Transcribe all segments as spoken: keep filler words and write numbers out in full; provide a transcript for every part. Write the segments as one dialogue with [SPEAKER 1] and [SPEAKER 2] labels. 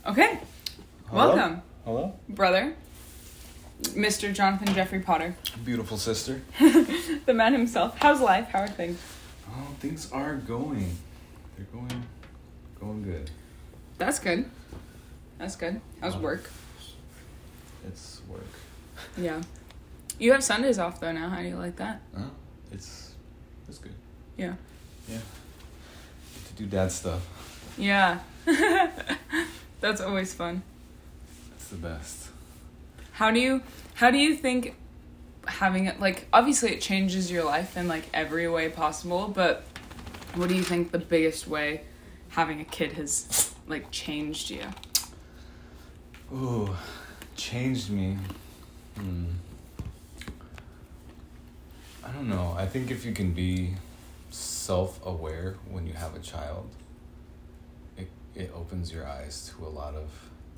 [SPEAKER 1] Okay.
[SPEAKER 2] Hello?
[SPEAKER 1] Welcome.
[SPEAKER 2] Hello?
[SPEAKER 1] Brother. Mister Jonathan Jeffrey Potter.
[SPEAKER 2] Beautiful sister.
[SPEAKER 1] The man himself. How's life? How are things?
[SPEAKER 2] Oh, things are going. They're going going good.
[SPEAKER 1] That's good. That's good. How's
[SPEAKER 2] Um,
[SPEAKER 1] work?
[SPEAKER 2] It's work.
[SPEAKER 1] Yeah. You have Sundays off though now. How do you like that?
[SPEAKER 2] Oh, it's it's good.
[SPEAKER 1] Yeah.
[SPEAKER 2] Yeah. Get to do dad stuff.
[SPEAKER 1] Yeah. That's always fun.
[SPEAKER 2] It's the best.
[SPEAKER 1] How do you how do you think having it, like, obviously it changes your life in like every way possible, but what do you think the biggest way having a kid has like changed you?
[SPEAKER 2] Ooh, changed me. Hmm. I don't know. I think if you can be self-aware when you have a child, it it opens your eyes to a lot of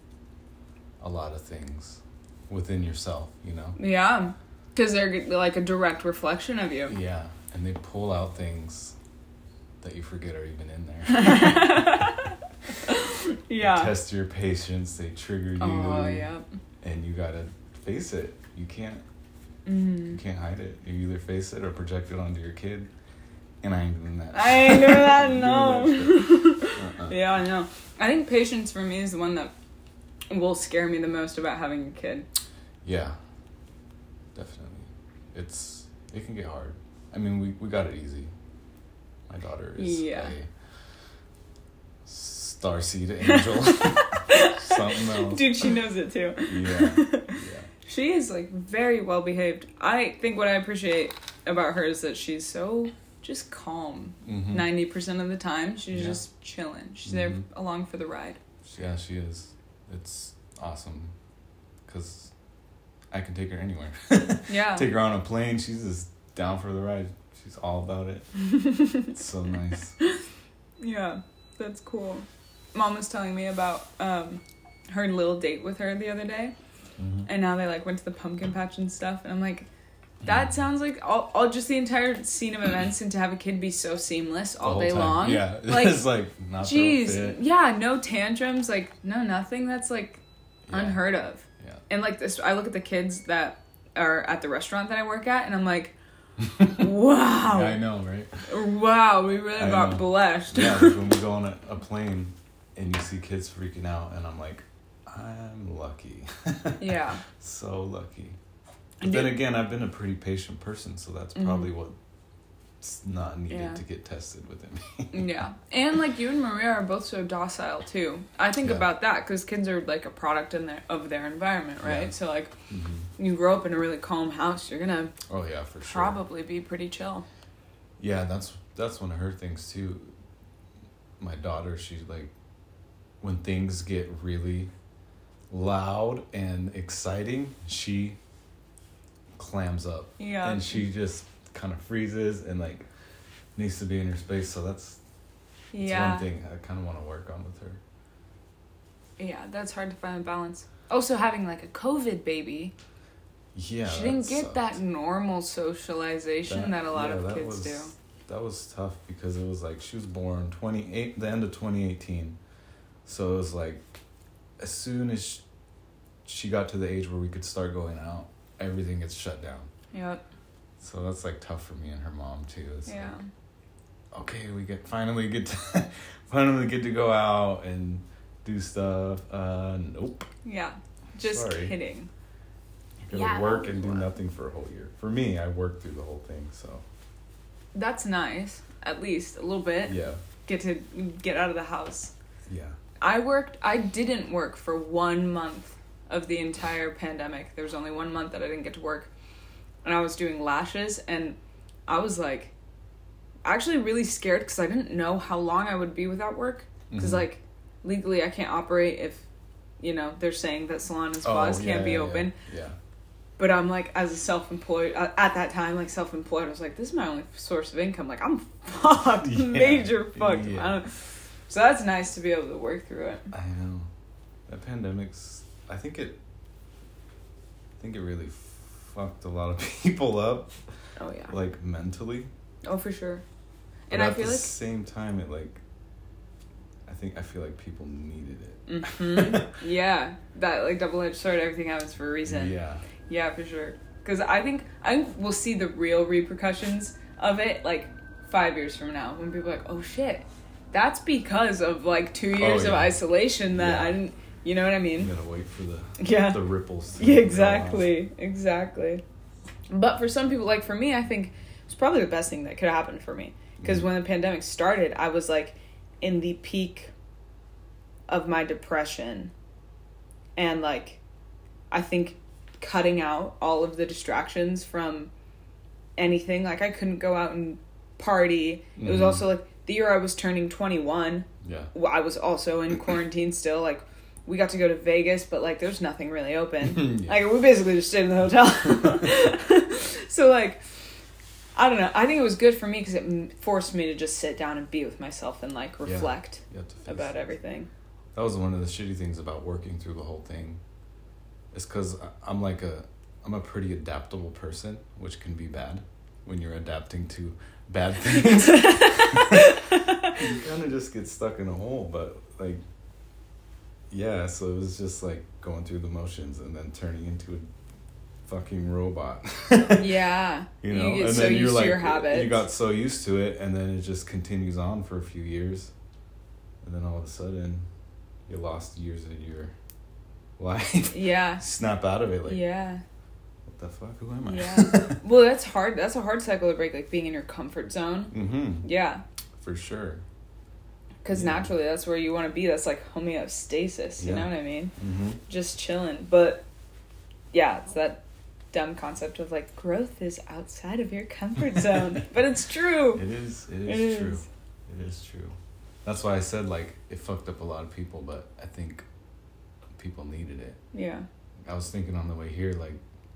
[SPEAKER 2] a lot of things within yourself, you know?
[SPEAKER 1] Yeah. Because they're like a direct reflection of you.
[SPEAKER 2] Yeah, and they pull out things that you forget are even in there.
[SPEAKER 1] Yeah.
[SPEAKER 2] They test your patience, they trigger you.
[SPEAKER 1] Oh, yeah.
[SPEAKER 2] And you gotta face it. You can't
[SPEAKER 1] Mm-hmm.
[SPEAKER 2] you can't hide it. You either face it or project it onto your kid. And I ain't doing that.
[SPEAKER 1] I ain't doing that,
[SPEAKER 2] Doing
[SPEAKER 1] no.
[SPEAKER 2] that shit. Uh-uh.
[SPEAKER 1] Yeah, I know. I think patience for me is the one that will scare me the most about having a kid.
[SPEAKER 2] Yeah, definitely. It's it can get hard. I mean, we, we got it easy. My daughter is
[SPEAKER 1] Yeah.
[SPEAKER 2] a starseed angel. Something else.
[SPEAKER 1] Dude, she knows it too.
[SPEAKER 2] Yeah, yeah.
[SPEAKER 1] She is like very well behaved. I think what I appreciate about her is that she's so just calm.
[SPEAKER 2] Mm-hmm.
[SPEAKER 1] ninety percent of the time, she's
[SPEAKER 2] Yeah.
[SPEAKER 1] just chilling. She's
[SPEAKER 2] Mhm.
[SPEAKER 1] there along for the ride.
[SPEAKER 2] Yeah, she is. It's awesome. Because I can take her anywhere.
[SPEAKER 1] Yeah.
[SPEAKER 2] Take her on a plane. She's just down for the ride. She's all about it. It's so nice.
[SPEAKER 1] Yeah, that's cool. Mom was telling me about um, her little date with her the other day.
[SPEAKER 2] Mm-hmm.
[SPEAKER 1] And now they like went to the pumpkin patch and stuff. And I'm like, that sounds like all, all just the entire scene of events, and to have a kid be so seamless
[SPEAKER 2] The
[SPEAKER 1] all
[SPEAKER 2] whole
[SPEAKER 1] day
[SPEAKER 2] time.
[SPEAKER 1] long.
[SPEAKER 2] Yeah,
[SPEAKER 1] Like,
[SPEAKER 2] it's like not throw a
[SPEAKER 1] jeez,
[SPEAKER 2] fit.
[SPEAKER 1] yeah, no tantrums, like no nothing. That's like
[SPEAKER 2] Yeah.
[SPEAKER 1] unheard of.
[SPEAKER 2] Yeah.
[SPEAKER 1] And like this, I look at the kids that are at the restaurant that I work at, and I'm like, wow,
[SPEAKER 2] Yeah, I know, right?
[SPEAKER 1] wow, we really
[SPEAKER 2] I
[SPEAKER 1] got
[SPEAKER 2] know.
[SPEAKER 1] blessed.
[SPEAKER 2] Yeah, like when we go on a, a plane and you see kids freaking out, and I'm like, I'm lucky.
[SPEAKER 1] Yeah.
[SPEAKER 2] So lucky. But
[SPEAKER 1] And
[SPEAKER 2] then
[SPEAKER 1] do-
[SPEAKER 2] again, I've been a pretty patient person, so that's probably what's not needed
[SPEAKER 1] Yeah.
[SPEAKER 2] to get tested within me.
[SPEAKER 1] Yeah. And like you and Maria are both so docile too. I think
[SPEAKER 2] Yeah.
[SPEAKER 1] about that because kids are like a product in their, of their environment, right?
[SPEAKER 2] Yeah.
[SPEAKER 1] So like
[SPEAKER 2] Mm-hmm.
[SPEAKER 1] you grow up in a really calm house, you're gonna
[SPEAKER 2] Oh yeah, for sure.
[SPEAKER 1] probably be pretty chill.
[SPEAKER 2] Yeah, that's that's one of her things too. My daughter, she's like, when things get really loud and exciting, she clams up.
[SPEAKER 1] Yeah.
[SPEAKER 2] And she just kind of freezes and like needs to be in her space. So that's, that's
[SPEAKER 1] Yeah.
[SPEAKER 2] one thing I kind of want to work on with her.
[SPEAKER 1] Yeah, that's hard to find a balance. Also, having like a COVID baby,
[SPEAKER 2] Yeah.
[SPEAKER 1] she didn't
[SPEAKER 2] that
[SPEAKER 1] get
[SPEAKER 2] sucked.
[SPEAKER 1] that normal socialization that, a lot
[SPEAKER 2] yeah,
[SPEAKER 1] of
[SPEAKER 2] that
[SPEAKER 1] kids
[SPEAKER 2] was,
[SPEAKER 1] do.
[SPEAKER 2] That was tough because it was like she was born twenty-eight the end of twenty eighteen. So it was like as soon as she got to the age where we could start going out, everything gets shut down.
[SPEAKER 1] Yep.
[SPEAKER 2] So that's like tough for me and her mom too. It's
[SPEAKER 1] Yeah.
[SPEAKER 2] like, okay, we get finally get to finally get to go out and do stuff. Uh nope.
[SPEAKER 1] Yeah. Just
[SPEAKER 2] Sorry.
[SPEAKER 1] kidding.
[SPEAKER 2] Gotta
[SPEAKER 1] Yeah,
[SPEAKER 2] work
[SPEAKER 1] that
[SPEAKER 2] and do
[SPEAKER 1] was-
[SPEAKER 2] nothing for a whole year. For me, I worked through the whole thing, so
[SPEAKER 1] That's nice. At least a little bit.
[SPEAKER 2] yeah.
[SPEAKER 1] Get to get out of the house.
[SPEAKER 2] Yeah.
[SPEAKER 1] I worked, I didn't work for one month of the entire pandemic. There was only one month that I didn't get to work. And I was doing lashes, and I was like, actually really scared because I didn't know how long I would be without work. Because,
[SPEAKER 2] Mhm.
[SPEAKER 1] like, legally I can't operate if, you know, they're saying that salon and spas
[SPEAKER 2] Oh,
[SPEAKER 1] can't
[SPEAKER 2] yeah,
[SPEAKER 1] be
[SPEAKER 2] yeah,
[SPEAKER 1] open.
[SPEAKER 2] Yeah.
[SPEAKER 1] But I'm like, as a self-employed, uh, at that time, like self-employed, I was like, this is my only source of income. Like, I'm fucked,
[SPEAKER 2] Yeah.
[SPEAKER 1] major fucked.
[SPEAKER 2] Yeah.
[SPEAKER 1] I don't, so that's nice to be able to work through it.
[SPEAKER 2] I know. That pandemic's, I think it, I think it really fucked a lot of people up,
[SPEAKER 1] Oh yeah.
[SPEAKER 2] like mentally.
[SPEAKER 1] Oh, for sure.
[SPEAKER 2] But
[SPEAKER 1] And I
[SPEAKER 2] at
[SPEAKER 1] feel
[SPEAKER 2] the
[SPEAKER 1] like
[SPEAKER 2] same time, it like, I think I feel like people needed it.
[SPEAKER 1] Mm-hmm. Yeah, that like double-edged sword. Everything happens for a reason.
[SPEAKER 2] Yeah.
[SPEAKER 1] Yeah, for sure. Because I think I think we'll see the real repercussions of it like five years from now when people are like, oh shit, that's because of like two years
[SPEAKER 2] oh, yeah.
[SPEAKER 1] of isolation that
[SPEAKER 2] yeah.
[SPEAKER 1] I didn't. You know what I mean?
[SPEAKER 2] You gotta wait for the
[SPEAKER 1] yeah
[SPEAKER 2] the ripples. To
[SPEAKER 1] yeah, exactly, exactly. But for some people, like for me, I think it's probably the best thing that could happen for me. Because mm-hmm. when the pandemic started, I was like in the peak of my depression, and like I think cutting out all of the distractions from anything, like I couldn't go out and party. Mm-hmm. It was also like the year I was turning twenty-one.
[SPEAKER 2] Yeah,
[SPEAKER 1] I was also in quarantine still. Like we got to go to Vegas, but like there's nothing really open. yeah. Like we basically just stayed in the hotel. So like I don't know, I think it was good for me because it forced me to just sit down and be with myself and like reflect
[SPEAKER 2] yeah.
[SPEAKER 1] about everything.
[SPEAKER 2] That was one of the shitty things about working through the whole thing. It's because I'm like a, I'm a pretty adaptable person, which can be bad when you're adapting to bad things. You kind of just get stuck in a hole, but like, yeah, so it was just like going through the motions and then turning into a fucking robot.
[SPEAKER 1] Yeah.
[SPEAKER 2] You know,
[SPEAKER 1] you get
[SPEAKER 2] and
[SPEAKER 1] so
[SPEAKER 2] then
[SPEAKER 1] used
[SPEAKER 2] you're
[SPEAKER 1] to
[SPEAKER 2] like,
[SPEAKER 1] your habits.
[SPEAKER 2] You got so used to it, and then it just continues on for a few years, and then all of a sudden, you lost years of your life.
[SPEAKER 1] Yeah.
[SPEAKER 2] Snap out of it, like.
[SPEAKER 1] Yeah.
[SPEAKER 2] What the fuck? Who am I?
[SPEAKER 1] Yeah. Well, that's hard. That's a hard cycle to break, like being in your comfort zone.
[SPEAKER 2] Mm-hmm.
[SPEAKER 1] Yeah.
[SPEAKER 2] For sure.
[SPEAKER 1] Because yeah. naturally, that's where you want to be. That's like homeostasis. You
[SPEAKER 2] yeah.
[SPEAKER 1] know what I mean?
[SPEAKER 2] Mm-hmm.
[SPEAKER 1] Just chilling. But yeah, it's that dumb concept of like growth is outside of your comfort zone. But it's true.
[SPEAKER 2] It is. It is
[SPEAKER 1] it
[SPEAKER 2] true.
[SPEAKER 1] Is.
[SPEAKER 2] It is true. That's why I said like it fucked up a lot of people, but I think people needed it.
[SPEAKER 1] Yeah.
[SPEAKER 2] I was thinking on the way here, like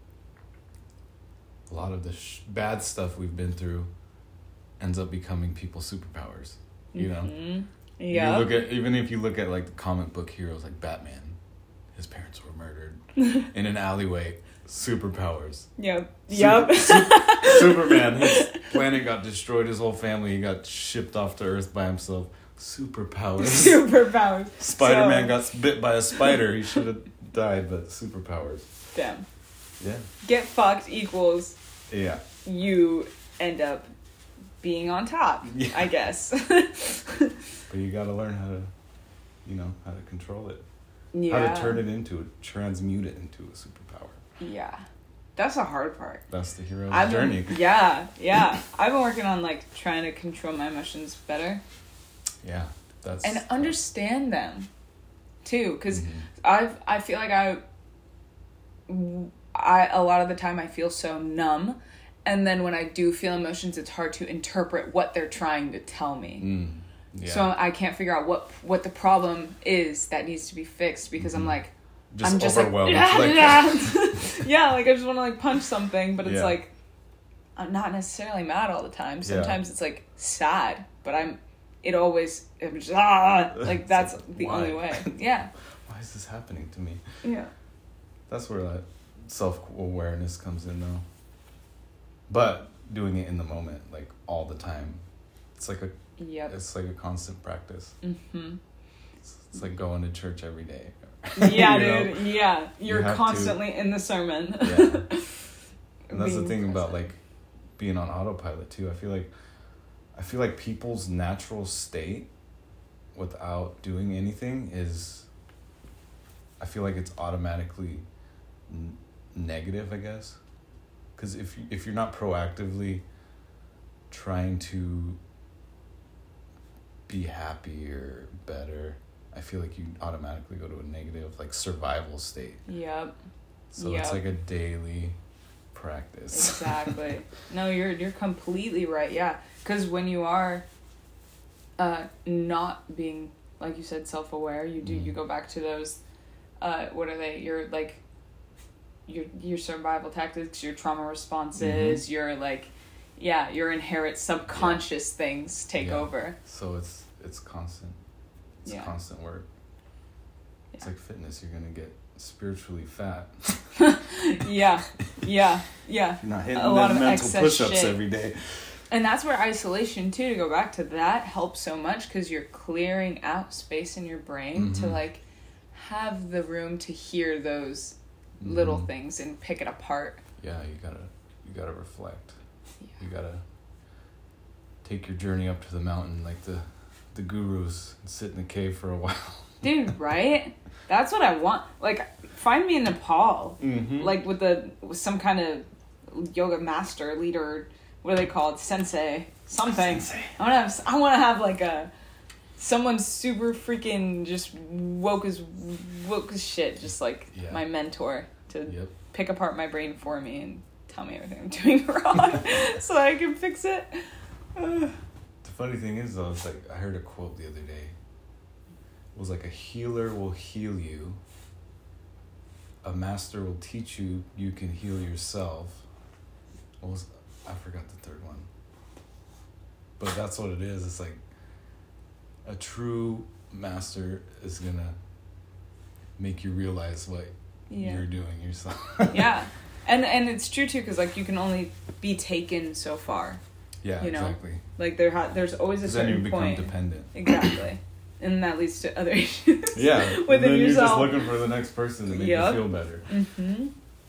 [SPEAKER 2] a lot of the sh- bad stuff we've been through ends up becoming people's superpowers. You know.
[SPEAKER 1] Mm-hmm. Yeah.
[SPEAKER 2] You look at even if you look at like the comic book heroes like Batman, his parents were murdered in an alleyway. Superpowers.
[SPEAKER 1] Yep.
[SPEAKER 2] Super,
[SPEAKER 1] yep.
[SPEAKER 2] su- Superman, his planet got destroyed. His whole family, he got shipped off to Earth by himself. Superpowers.
[SPEAKER 1] Superpowers.
[SPEAKER 2] Spider-Man
[SPEAKER 1] so...
[SPEAKER 2] got bit by a spider. He should have died, but superpowers.
[SPEAKER 1] Damn.
[SPEAKER 2] Yeah.
[SPEAKER 1] Get fucked equals.
[SPEAKER 2] Yeah.
[SPEAKER 1] You end up being on top. Yeah. I guess.
[SPEAKER 2] But you got to learn how to, you know, how to control it.
[SPEAKER 1] Yeah.
[SPEAKER 2] How to turn it into, transmute it into a superpower.
[SPEAKER 1] Yeah. That's the hard part.
[SPEAKER 2] That's the hero's
[SPEAKER 1] I've
[SPEAKER 2] journey.
[SPEAKER 1] Been, yeah, yeah. I've been working on like trying to control my emotions better.
[SPEAKER 2] Yeah, that's
[SPEAKER 1] and understand them, too. Because
[SPEAKER 2] mm-hmm.
[SPEAKER 1] I've I feel like I, I a lot of the time I feel so numb, and then when I do feel emotions, it's hard to interpret what they're trying to tell me.
[SPEAKER 2] Mm. Yeah.
[SPEAKER 1] So I can't figure out what what the problem is that needs to be fixed because mm-hmm. I'm like.
[SPEAKER 2] Just
[SPEAKER 1] I'm just
[SPEAKER 2] overwhelmed.
[SPEAKER 1] Like,
[SPEAKER 2] like,
[SPEAKER 1] yeah, yeah, like I just want to like punch something, but it's
[SPEAKER 2] yeah.
[SPEAKER 1] like I'm not necessarily mad all the time. Sometimes yeah. it's like sad, but I'm. It always I'm just ah like that's like, the
[SPEAKER 2] why?
[SPEAKER 1] only way. Yeah.
[SPEAKER 2] Why is this happening to me?
[SPEAKER 1] Yeah.
[SPEAKER 2] That's where that self-awareness comes in, though. But doing it in the moment, like all the time, it's like a.
[SPEAKER 1] Yep.
[SPEAKER 2] It's like a constant practice.
[SPEAKER 1] Mm-hmm.
[SPEAKER 2] It's, it's like going to church every day.
[SPEAKER 1] Yeah,
[SPEAKER 2] you
[SPEAKER 1] dude. Know? Yeah, you're
[SPEAKER 2] you
[SPEAKER 1] constantly
[SPEAKER 2] to.
[SPEAKER 1] in the sermon.
[SPEAKER 2] Yeah, and that's the thing
[SPEAKER 1] present.
[SPEAKER 2] about like being on autopilot too. I feel like, I feel like people's natural state, without doing anything, is. I feel like it's automatically n- negative. I guess, because if you, if you're not proactively trying to be happy or better. I feel like you automatically go to a negative, like, survival state.
[SPEAKER 1] Yep.
[SPEAKER 2] So
[SPEAKER 1] yep.
[SPEAKER 2] it's like a daily practice.
[SPEAKER 1] Exactly. No, you're you're completely right. Yeah, because when you are uh, not being, like you said, self-aware, you do mm. you go back to those. Uh, what are they? Your like. Your your survival tactics, your trauma responses, mm-hmm. your like, yeah, your inherent subconscious yeah. things take
[SPEAKER 2] yeah.
[SPEAKER 1] over.
[SPEAKER 2] So it's it's constant. It's yeah. constant work. Yeah. It's like fitness. You're going to get spiritually fat.
[SPEAKER 1] yeah. Yeah. Yeah.
[SPEAKER 2] You're not hitting
[SPEAKER 1] a lot of
[SPEAKER 2] mental
[SPEAKER 1] excess
[SPEAKER 2] push-ups
[SPEAKER 1] shit.
[SPEAKER 2] every day.
[SPEAKER 1] And that's where isolation, too, to go back to that, helps so much because you're clearing out space in your brain mm-hmm. to, like, have the room to hear those mm-hmm. little things and pick it apart.
[SPEAKER 2] Yeah, you gotta, you gotta reflect. Yeah. You gotta take your journey up to the mountain like the, the gurus and sit in the cave for a while.
[SPEAKER 1] Dude, right? That's what I want. Like, find me in Nepal. Mm-hmm. Like, with, the, with some kind of yoga master, leader... What are they called? Sensei. Something. Sensei. I want to have, I want to have like a, someone super freaking just woke as, woke as shit. Just like yeah. my mentor to yep. pick apart my brain for me and tell me everything I'm doing wrong so I can fix it.
[SPEAKER 2] The funny thing is though, it's like, I heard a quote the other day. It was like, a healer will heal you. A master will teach you you can heal yourself. What was I forgot the third one. But that's what it is. It's like a true master is going to make you realize what yeah. you're doing yourself.
[SPEAKER 1] Yeah. And and it's true, too, because, like, you can only be taken so far.
[SPEAKER 2] Yeah,
[SPEAKER 1] you know?
[SPEAKER 2] exactly.
[SPEAKER 1] Like, there ha- there's always a certain
[SPEAKER 2] then you become
[SPEAKER 1] point.
[SPEAKER 2] dependent.
[SPEAKER 1] Exactly. And that leads to other issues.
[SPEAKER 2] Yeah.
[SPEAKER 1] within
[SPEAKER 2] and then
[SPEAKER 1] yourself.
[SPEAKER 2] You're just looking for the next person to make yep. you feel better.
[SPEAKER 1] Mm-hmm.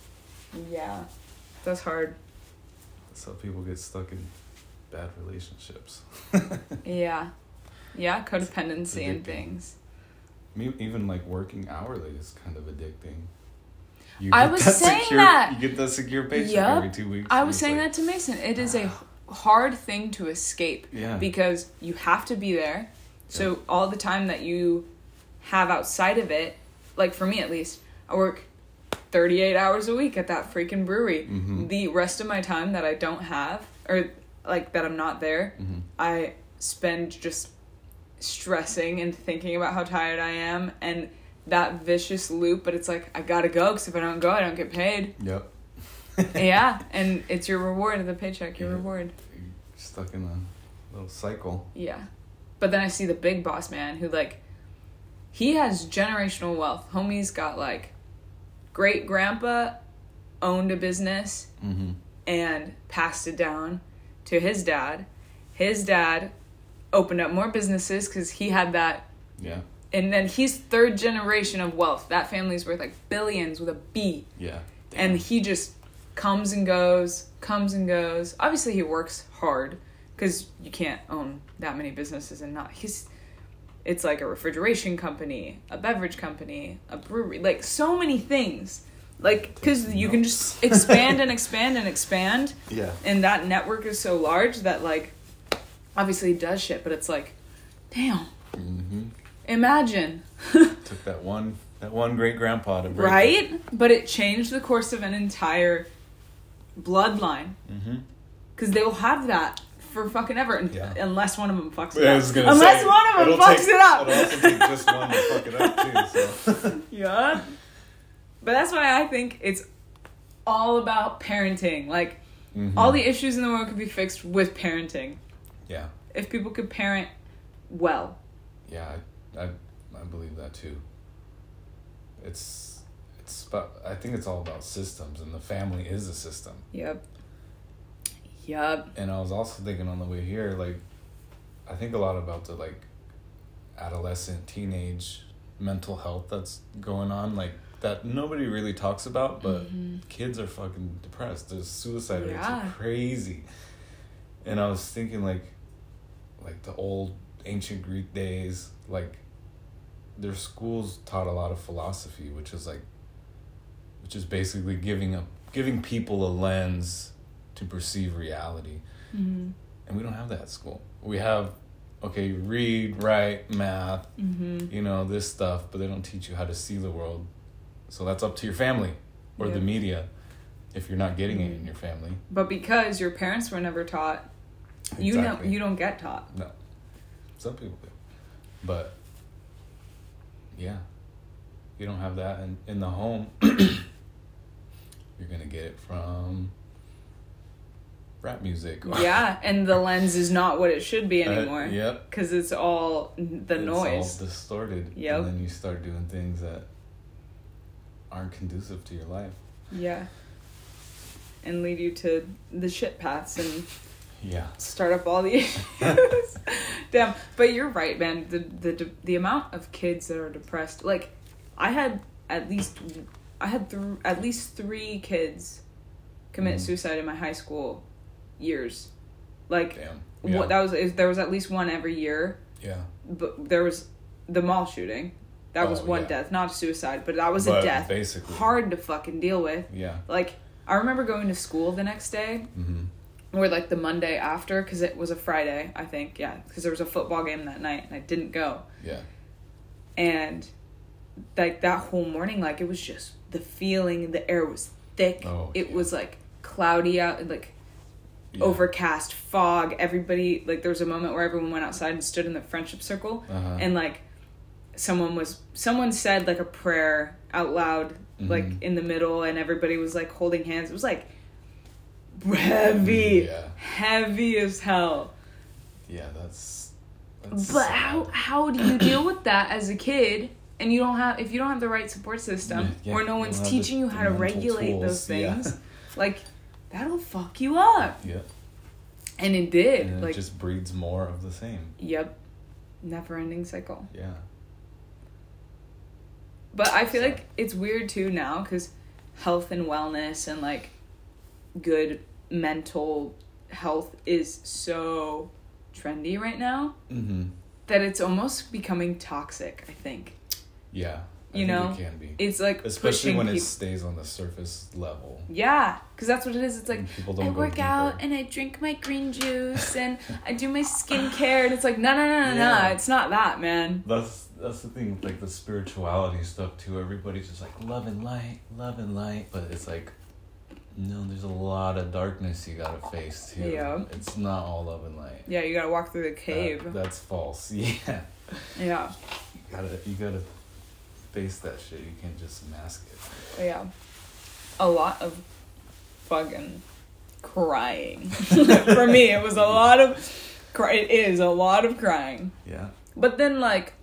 [SPEAKER 1] Yeah. That's hard.
[SPEAKER 2] That's how people get stuck in bad relationships.
[SPEAKER 1] yeah. Yeah, codependency and things.
[SPEAKER 2] Even like working hourly is kind of addicting. You
[SPEAKER 1] I was
[SPEAKER 2] that
[SPEAKER 1] saying
[SPEAKER 2] secure,
[SPEAKER 1] that.
[SPEAKER 2] You get that secure paycheck
[SPEAKER 1] yep.
[SPEAKER 2] every two weeks.
[SPEAKER 1] I was saying like, that to Mason. It is a hard thing to escape.
[SPEAKER 2] Yeah.
[SPEAKER 1] Because you have to be there. So yeah. all the time that you have outside of it, like for me at least, I work thirty-eight hours a week at that freaking brewery. Mm-hmm. The rest of my time that I don't have, or like that I'm not there, mm-hmm. I spend just stressing and thinking about how tired I am and that vicious loop. But it's like, I gotta go because if I don't go, I don't get paid.
[SPEAKER 2] Yep.
[SPEAKER 1] Yeah, and it's your reward, the paycheck, your yeah. reward.
[SPEAKER 2] You're stuck in a little cycle.
[SPEAKER 1] Yeah. But then I see the big boss man who, like, he has generational wealth. Homie's got, like, great grandpa owned a business mm-hmm. and passed it down to his dad. His dad opened up more businesses because he had that.
[SPEAKER 2] Yeah.
[SPEAKER 1] And then he's third generation of wealth. That family's worth like billions with a B.
[SPEAKER 2] Yeah. Damn.
[SPEAKER 1] And he just comes and goes, comes and goes. Obviously he works hard because you can't own that many businesses and not. He's. It's like a refrigeration company, a beverage company, a brewery, like so many things. Like, because you can just expand and expand and expand.
[SPEAKER 2] Yeah.
[SPEAKER 1] And that network is so large that, like, obviously it does shit, but it's like, damn. Mm-hmm. Imagine.
[SPEAKER 2] Took that one that one great grandpa to break
[SPEAKER 1] right?
[SPEAKER 2] it.
[SPEAKER 1] But it changed the course of an entire bloodline. Because mm-hmm. they will have that for fucking ever, yeah. unless one of them fucks it
[SPEAKER 2] yeah,
[SPEAKER 1] up.
[SPEAKER 2] I was gonna
[SPEAKER 1] unless
[SPEAKER 2] say,
[SPEAKER 1] one of them fucks
[SPEAKER 2] take,
[SPEAKER 1] it up.
[SPEAKER 2] It'll also take just one to fuck it up too. So.
[SPEAKER 1] Yeah. But that's why I think it's all about parenting. Like, mm-hmm. all the issues in the world could be fixed with parenting.
[SPEAKER 2] Yeah.
[SPEAKER 1] If people could parent well.
[SPEAKER 2] Yeah, I, I, I believe that too. It's, it's about, I think it's all about systems, and the family is a system.
[SPEAKER 1] Yep. Yep.
[SPEAKER 2] And I was also thinking on the way here, like, I think a lot about the, like, adolescent, teenage mental health that's going on, like, that nobody really talks about, but mm-hmm. kids are fucking depressed. The suicide rates yeah. are crazy. And I was thinking, like, like the old ancient Greek days, like, their schools taught a lot of philosophy, which is, like, which is basically giving a, giving people a lens to perceive reality. Mm-hmm. And we don't have that at school. We have, okay, read, write, math, mm-hmm. you know, this stuff, but they don't teach you how to see the world. So that's up to your family or yeah. the media if you're not getting mm-hmm. it in your family.
[SPEAKER 1] But because your parents were never taught, exactly. you know you don't get taught.
[SPEAKER 2] No. Some people do. But yeah. You don't have that in, in the home. You're gonna get it from rap music.
[SPEAKER 1] Yeah, and the lens is not what it should be anymore.
[SPEAKER 2] Uh, yep.
[SPEAKER 1] Because it's all the
[SPEAKER 2] it's
[SPEAKER 1] noise.
[SPEAKER 2] It's all distorted.
[SPEAKER 1] Yep.
[SPEAKER 2] And then you start doing things that aren't conducive to your life.
[SPEAKER 1] Yeah. And lead you to the shit paths and
[SPEAKER 2] Yeah.
[SPEAKER 1] start up all the issues. Damn. But you're right, man. The, the the amount of kids that are depressed. Like, I had at least I had th- at least three kids commit mm. suicide in my high school years. Like,
[SPEAKER 2] Damn. Yeah.
[SPEAKER 1] what that was there was at least one every year.
[SPEAKER 2] Yeah.
[SPEAKER 1] But there was the mall shooting. That was oh, one yeah. death, not a suicide, but that was but a death.
[SPEAKER 2] Basically.
[SPEAKER 1] Hard to fucking deal with.
[SPEAKER 2] Yeah.
[SPEAKER 1] Like, I remember going to school the next day,
[SPEAKER 2] mm-hmm.
[SPEAKER 1] or like the Monday after, because it was a Friday, I think, yeah, because there was a football game that night, and I didn't go.
[SPEAKER 2] Yeah.
[SPEAKER 1] And, like, that whole morning, like, it was just, the feeling, the air was thick.
[SPEAKER 2] Oh,
[SPEAKER 1] it
[SPEAKER 2] yeah.
[SPEAKER 1] was, like, cloudy out, like, yeah. overcast, fog, everybody, like, there was a moment where everyone went outside and stood in the friendship circle,
[SPEAKER 2] uh-huh.
[SPEAKER 1] and, like, someone was someone said like a prayer out loud, mm-hmm. like in the middle, and everybody was like holding hands. It was like heavy,
[SPEAKER 2] yeah.
[SPEAKER 1] heavy as hell.
[SPEAKER 2] Yeah, that's. that's
[SPEAKER 1] but
[SPEAKER 2] sad.
[SPEAKER 1] how how do you deal with that as a kid? And you don't have if you don't have the right support system,
[SPEAKER 2] yeah,
[SPEAKER 1] or no one's
[SPEAKER 2] you
[SPEAKER 1] teaching
[SPEAKER 2] the,
[SPEAKER 1] you how to regulate
[SPEAKER 2] tools.
[SPEAKER 1] those things,
[SPEAKER 2] yeah.
[SPEAKER 1] like that'll fuck you up.
[SPEAKER 2] Yeah.
[SPEAKER 1] And it did.
[SPEAKER 2] And
[SPEAKER 1] like,
[SPEAKER 2] it just breeds more of the same.
[SPEAKER 1] Yep. Never-ending cycle.
[SPEAKER 2] Yeah.
[SPEAKER 1] But I feel like it's weird too now, because health and wellness and like good mental health is so trendy right now,
[SPEAKER 2] mm-hmm.
[SPEAKER 1] that it's almost becoming toxic, I think.
[SPEAKER 2] Yeah. I
[SPEAKER 1] you
[SPEAKER 2] think
[SPEAKER 1] know?
[SPEAKER 2] It can be.
[SPEAKER 1] It's like
[SPEAKER 2] especially when
[SPEAKER 1] people.
[SPEAKER 2] It stays on the surface level.
[SPEAKER 1] Yeah, because that's what it is. It's like,
[SPEAKER 2] people don't
[SPEAKER 1] I work
[SPEAKER 2] deeper.
[SPEAKER 1] out and I drink my green juice and I do my skincare, and it's like, no, no, no, no,
[SPEAKER 2] yeah.
[SPEAKER 1] no, it's not that, man.
[SPEAKER 2] That's that's the thing with like the spirituality stuff too. Everybody's just like love and light, love and light, but it's like, no, there's a lot of darkness you gotta face too.
[SPEAKER 1] Yeah.
[SPEAKER 2] It's not all love and light.
[SPEAKER 1] Yeah, you gotta walk through the cave.
[SPEAKER 2] That, that's false. Yeah.
[SPEAKER 1] Yeah.
[SPEAKER 2] You gotta you gotta face that shit. You can't just mask it.
[SPEAKER 1] Yeah. A lot of fucking crying. For me, it was a lot of cry. It is a lot of crying.
[SPEAKER 2] Yeah.
[SPEAKER 1] But then, like,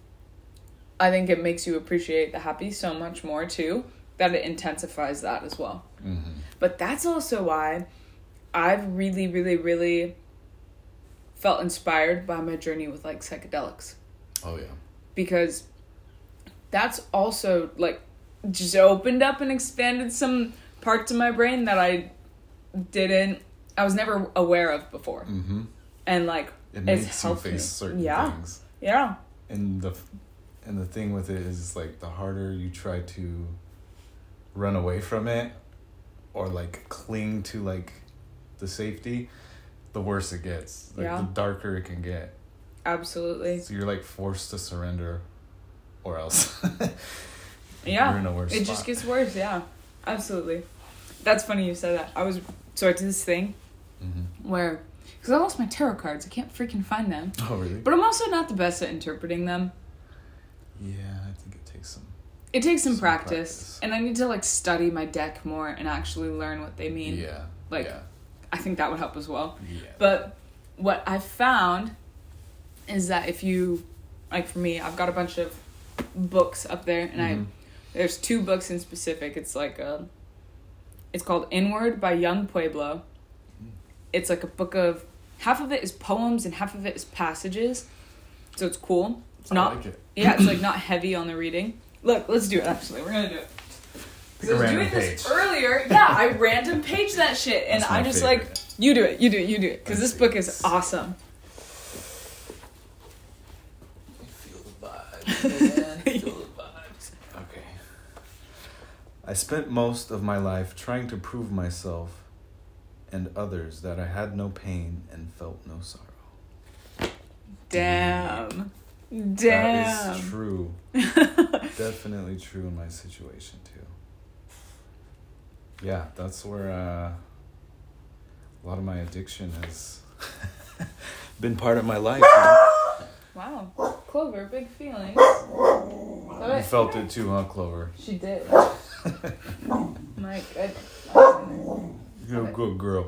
[SPEAKER 1] I think it makes you appreciate the happy so much more, too, that it intensifies that as well.
[SPEAKER 2] Mm-hmm.
[SPEAKER 1] But that's also why I've really, really, really felt inspired by my journey with, like, psychedelics.
[SPEAKER 2] Oh, yeah.
[SPEAKER 1] Because that's also, like, just opened up and expanded some parts of my brain that I didn't, I was never aware of before.
[SPEAKER 2] Mm-hmm.
[SPEAKER 1] And, like,
[SPEAKER 2] it
[SPEAKER 1] it's
[SPEAKER 2] makes you
[SPEAKER 1] helped
[SPEAKER 2] face
[SPEAKER 1] me.
[SPEAKER 2] certain
[SPEAKER 1] Yeah.
[SPEAKER 2] things.
[SPEAKER 1] Yeah.
[SPEAKER 2] And the and the thing with it is, like, the harder you try to run away from it or, like, cling to, like, the safety, the worse it gets. Like,
[SPEAKER 1] yeah.
[SPEAKER 2] the darker it can get.
[SPEAKER 1] Absolutely.
[SPEAKER 2] So you're, like, forced to surrender or else.
[SPEAKER 1] Yeah.
[SPEAKER 2] You're in a worse
[SPEAKER 1] it
[SPEAKER 2] spot.
[SPEAKER 1] just gets worse, yeah. Absolutely. That's funny you said that. I was, so I did this thing
[SPEAKER 2] mm-hmm.
[SPEAKER 1] where, because I lost my tarot cards. I can't freaking find them.
[SPEAKER 2] Oh, really?
[SPEAKER 1] But I'm also not the best at interpreting them.
[SPEAKER 2] Yeah, I think it takes some...
[SPEAKER 1] It takes some,
[SPEAKER 2] some
[SPEAKER 1] practice,
[SPEAKER 2] practice.
[SPEAKER 1] And I need to, like, study my deck more and actually learn what they mean.
[SPEAKER 2] Yeah.
[SPEAKER 1] Like,
[SPEAKER 2] yeah.
[SPEAKER 1] I think that would help as well.
[SPEAKER 2] Yeah.
[SPEAKER 1] But what I found is that if you, like, for me, I've got a bunch of books up there, and mm-hmm. I... There's two books in specific. It's like a... It's called Inward by Young Pueblo. It's like a book of... Half of it is poems and half of it is passages. So it's cool. It's
[SPEAKER 2] I
[SPEAKER 1] not...
[SPEAKER 2] like it.
[SPEAKER 1] Yeah, it's like not heavy on the reading. Look, let's do it, actually. We're going to do it. Because I was doing this
[SPEAKER 2] page.
[SPEAKER 1] earlier. Yeah, I random page that shit. And I just favorite. like... You do it. You do it. You do it. Because this book is awesome.
[SPEAKER 2] Feel the vibes, man. Feel the vibes. Okay. I spent most of my life trying to prove myself and others that I had no pain and felt no sorrow.
[SPEAKER 1] Damn. Damn.
[SPEAKER 2] That is true. Definitely true in my situation, too. Yeah, that's where uh, a lot of my addiction has been part of my life. Man.
[SPEAKER 1] Wow. Clover, big feelings.
[SPEAKER 2] You felt it too, huh, Clover?
[SPEAKER 1] She did. My goodness.
[SPEAKER 2] You're a good girl.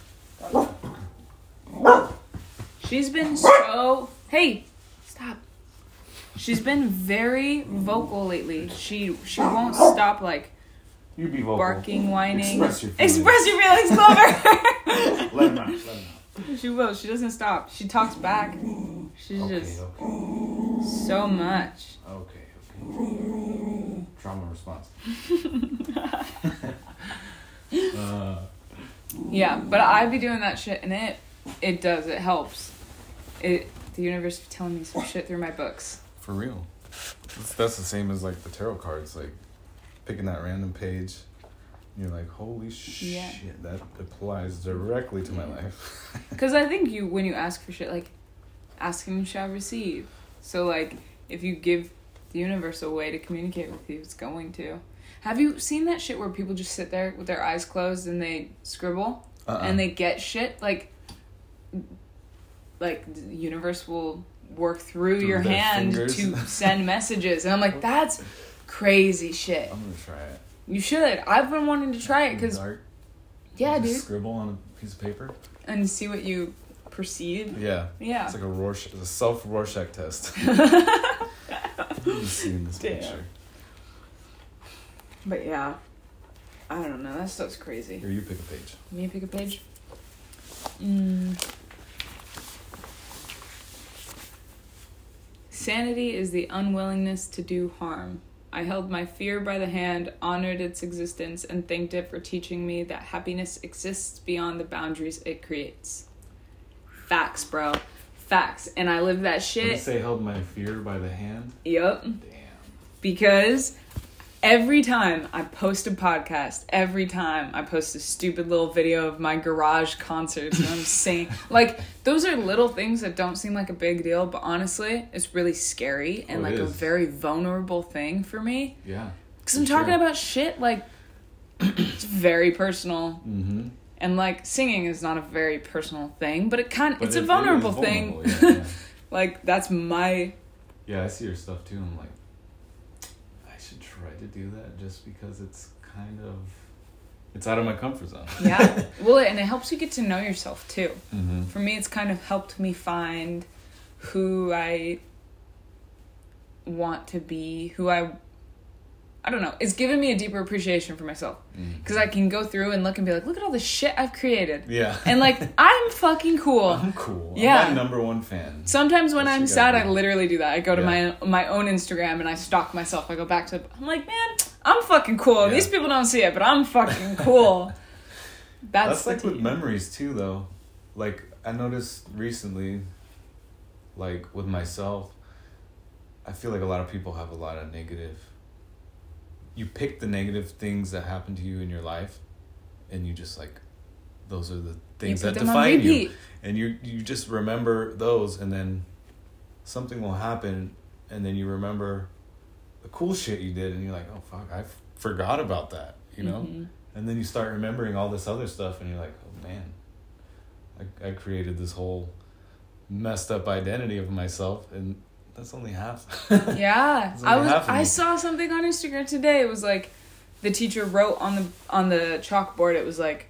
[SPEAKER 1] She's been so... Hey, stop. She's been very vocal lately. She she won't stop, like,
[SPEAKER 2] you be vocal.
[SPEAKER 1] barking, whining.
[SPEAKER 2] Express your feelings.
[SPEAKER 1] Express your feelings, Clover!
[SPEAKER 2] Let them out. Let them out.
[SPEAKER 1] She will. She doesn't stop. She talks back. She's
[SPEAKER 2] Okay,
[SPEAKER 1] just
[SPEAKER 2] okay.
[SPEAKER 1] so much.
[SPEAKER 2] Okay, okay. Trauma response. uh,
[SPEAKER 1] Yeah, but I be doing that shit, and it it does. It helps. It the universe be telling me some shit through my books.
[SPEAKER 2] for real. That's, that's the same as like the tarot cards. Like picking that random page. You're like, holy shit,
[SPEAKER 1] Yeah.
[SPEAKER 2] that applies directly to my life.
[SPEAKER 1] Because I think you, when you ask for shit, like, asking you shall receive. So, like, if you give the universe a way to communicate with you, it's going to. Have you seen that shit where people just sit there with their eyes closed and they scribble?
[SPEAKER 2] Uh-uh.
[SPEAKER 1] And they get shit? Like, like the universe will work through, through your hand fingers. To send messages. And I'm like, that's crazy shit.
[SPEAKER 2] I'm gonna try it.
[SPEAKER 1] You should. I've been wanting to try it because, yeah,
[SPEAKER 2] just
[SPEAKER 1] dude.
[SPEAKER 2] Scribble on a piece of paper
[SPEAKER 1] and see what you perceive.
[SPEAKER 2] Yeah,
[SPEAKER 1] yeah.
[SPEAKER 2] It's like a Rorschach, a self Rorschach test. You see in this
[SPEAKER 1] Damn.
[SPEAKER 2] picture.
[SPEAKER 1] But yeah, I don't know. That stuff's crazy.
[SPEAKER 2] Here, you pick a page.
[SPEAKER 1] Me pick a page. Mm. Sanity is the unwillingness to do harm. I held my fear by the hand, honored its existence, and thanked it for teaching me that happiness exists beyond the boundaries it creates. Facts, bro. Facts. And I live that shit.
[SPEAKER 2] Did you say held my fear by the hand?
[SPEAKER 1] Yup.
[SPEAKER 2] Damn.
[SPEAKER 1] Because every time I post a podcast, every time I post a stupid little video of my garage concerts and I'm singing, like, those are little things that don't seem like a big deal, but honestly, it's really scary and,
[SPEAKER 2] oh,
[SPEAKER 1] like,
[SPEAKER 2] is.
[SPEAKER 1] a very vulnerable thing for me.
[SPEAKER 2] Yeah.
[SPEAKER 1] Because I'm talking
[SPEAKER 2] sure.
[SPEAKER 1] about shit, like, it's very personal.
[SPEAKER 2] Mm-hmm.
[SPEAKER 1] And, like, singing is not a very personal thing, but it kind of, it's
[SPEAKER 2] it,
[SPEAKER 1] a vulnerable,
[SPEAKER 2] it
[SPEAKER 1] thing.
[SPEAKER 2] Vulnerable, yeah, yeah.
[SPEAKER 1] Like, that's my...
[SPEAKER 2] Yeah, I see your stuff, too. I'm like, I should try to do that just because it's kind of... It's out of my comfort zone.
[SPEAKER 1] Yeah. Well, and it helps you get to know yourself, too.
[SPEAKER 2] Mm-hmm.
[SPEAKER 1] For me, it's kind of helped me find who I want to be, who I... I don't know. It's given me a deeper appreciation for myself. Because mm-hmm. I can go through and look and be like, look at all the shit I've created.
[SPEAKER 2] Yeah.
[SPEAKER 1] And, like, I'm fucking cool.
[SPEAKER 2] I'm cool.
[SPEAKER 1] Yeah.
[SPEAKER 2] I'm my number one fan.
[SPEAKER 1] Sometimes when
[SPEAKER 2] That's
[SPEAKER 1] I'm sad,
[SPEAKER 2] do.
[SPEAKER 1] I literally do that. I go to yeah. my my own Instagram and I stalk myself. I go back to... I'm like, man, I'm fucking cool. Yeah. These people don't see it, but I'm fucking cool. That's,
[SPEAKER 2] That's like with memories, too, though. Like, I noticed recently, like, with myself, I feel like a lot of people have a lot of negative... You pick the negative things that happen to you in your life, and you just like, those are the things that define you, and you you just remember those, and then something will happen, and then you remember the cool shit you did, and you're like, oh fuck, I f- forgot about that, you know, mm-hmm. and then you start remembering all this other stuff, and you're like, oh man, I I created this whole messed up identity of myself, and that's only half.
[SPEAKER 1] Yeah.
[SPEAKER 2] only
[SPEAKER 1] I was I saw something on Instagram today. It was like the teacher wrote on the on the chalkboard, it was like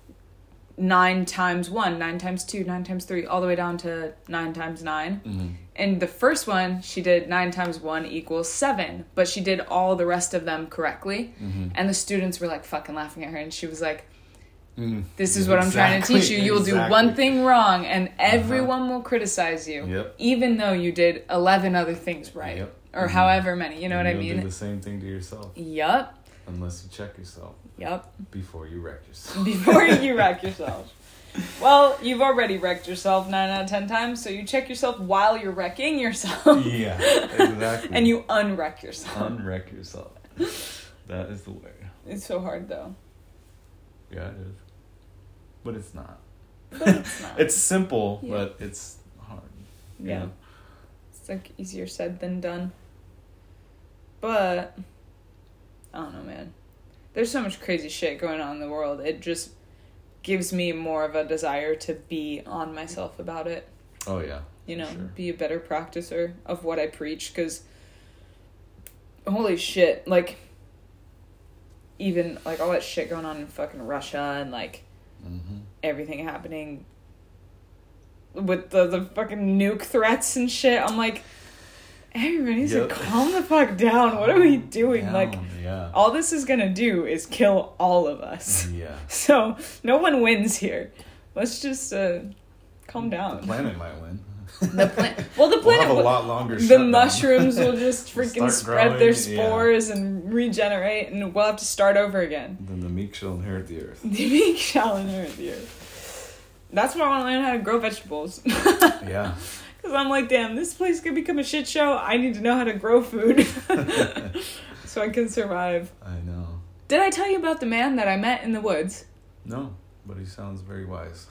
[SPEAKER 1] nine times one, nine times two, nine times three, all the way down to nine times nine. Mm-hmm. And the first one, she did nine times one equals seven, but she did all the rest of them correctly. Mm-hmm. And the students were like fucking laughing at her, and she was like, Mm. This is what exactly, I'm trying to teach you. You will exactly. do one thing wrong, and everyone uh-huh. will criticize you,
[SPEAKER 2] yep.
[SPEAKER 1] even though you did eleven other things right, yep. or mm-hmm. however many. You know
[SPEAKER 2] and
[SPEAKER 1] what I mean?
[SPEAKER 2] Do the same thing to yourself.
[SPEAKER 1] Yep.
[SPEAKER 2] Unless you check yourself.
[SPEAKER 1] Yep.
[SPEAKER 2] Before you wreck yourself.
[SPEAKER 1] Before you wreck yourself. Well, you've already wrecked yourself nine out of ten times, so you check yourself while you're wrecking yourself.
[SPEAKER 2] Yeah, exactly.
[SPEAKER 1] And you unwreck yourself.
[SPEAKER 2] Unwreck yourself. That is the way.
[SPEAKER 1] It's so hard, though.
[SPEAKER 2] Yeah, it is. But it's not.
[SPEAKER 1] But it's not.
[SPEAKER 2] It's simple,
[SPEAKER 1] yeah.
[SPEAKER 2] but it's hard.
[SPEAKER 1] Yeah.
[SPEAKER 2] Know?
[SPEAKER 1] It's like easier said than done. But I don't know, man. There's so much crazy shit going on in the world. It just gives me more of a desire to be on myself about it.
[SPEAKER 2] Oh, yeah.
[SPEAKER 1] You know,
[SPEAKER 2] sure.
[SPEAKER 1] be a better practicer of what I preach, because holy shit, like, even, like, all that shit going on in fucking Russia and, like, mm-hmm. everything happening with the, the fucking nuke threats and shit. I'm like, everybody needs yep. to calm the fuck down. What are we doing?
[SPEAKER 2] Down,
[SPEAKER 1] like,
[SPEAKER 2] yeah.
[SPEAKER 1] all this is gonna do is kill all of us.
[SPEAKER 2] Yeah.
[SPEAKER 1] So, no one wins here. Let's just, uh, Calm down.
[SPEAKER 2] The planet might win.
[SPEAKER 1] The plant. Well, the planet.
[SPEAKER 2] We'll have a
[SPEAKER 1] will,
[SPEAKER 2] lot longer.
[SPEAKER 1] The
[SPEAKER 2] shutdown.
[SPEAKER 1] mushrooms will just freaking
[SPEAKER 2] Start
[SPEAKER 1] spread
[SPEAKER 2] growing,
[SPEAKER 1] their spores yeah. and regenerate, and we'll have to start over again.
[SPEAKER 2] Then the meek shall inherit the earth.
[SPEAKER 1] The meek shall inherit the earth. That's why I want to learn how to grow vegetables.
[SPEAKER 2] Yeah.
[SPEAKER 1] Because I'm like, damn, this place could become a shit show. I need to know how to grow food so I can survive.
[SPEAKER 2] I know.
[SPEAKER 1] Did I tell you about the man that I met in the woods?
[SPEAKER 2] No, but he sounds very wise.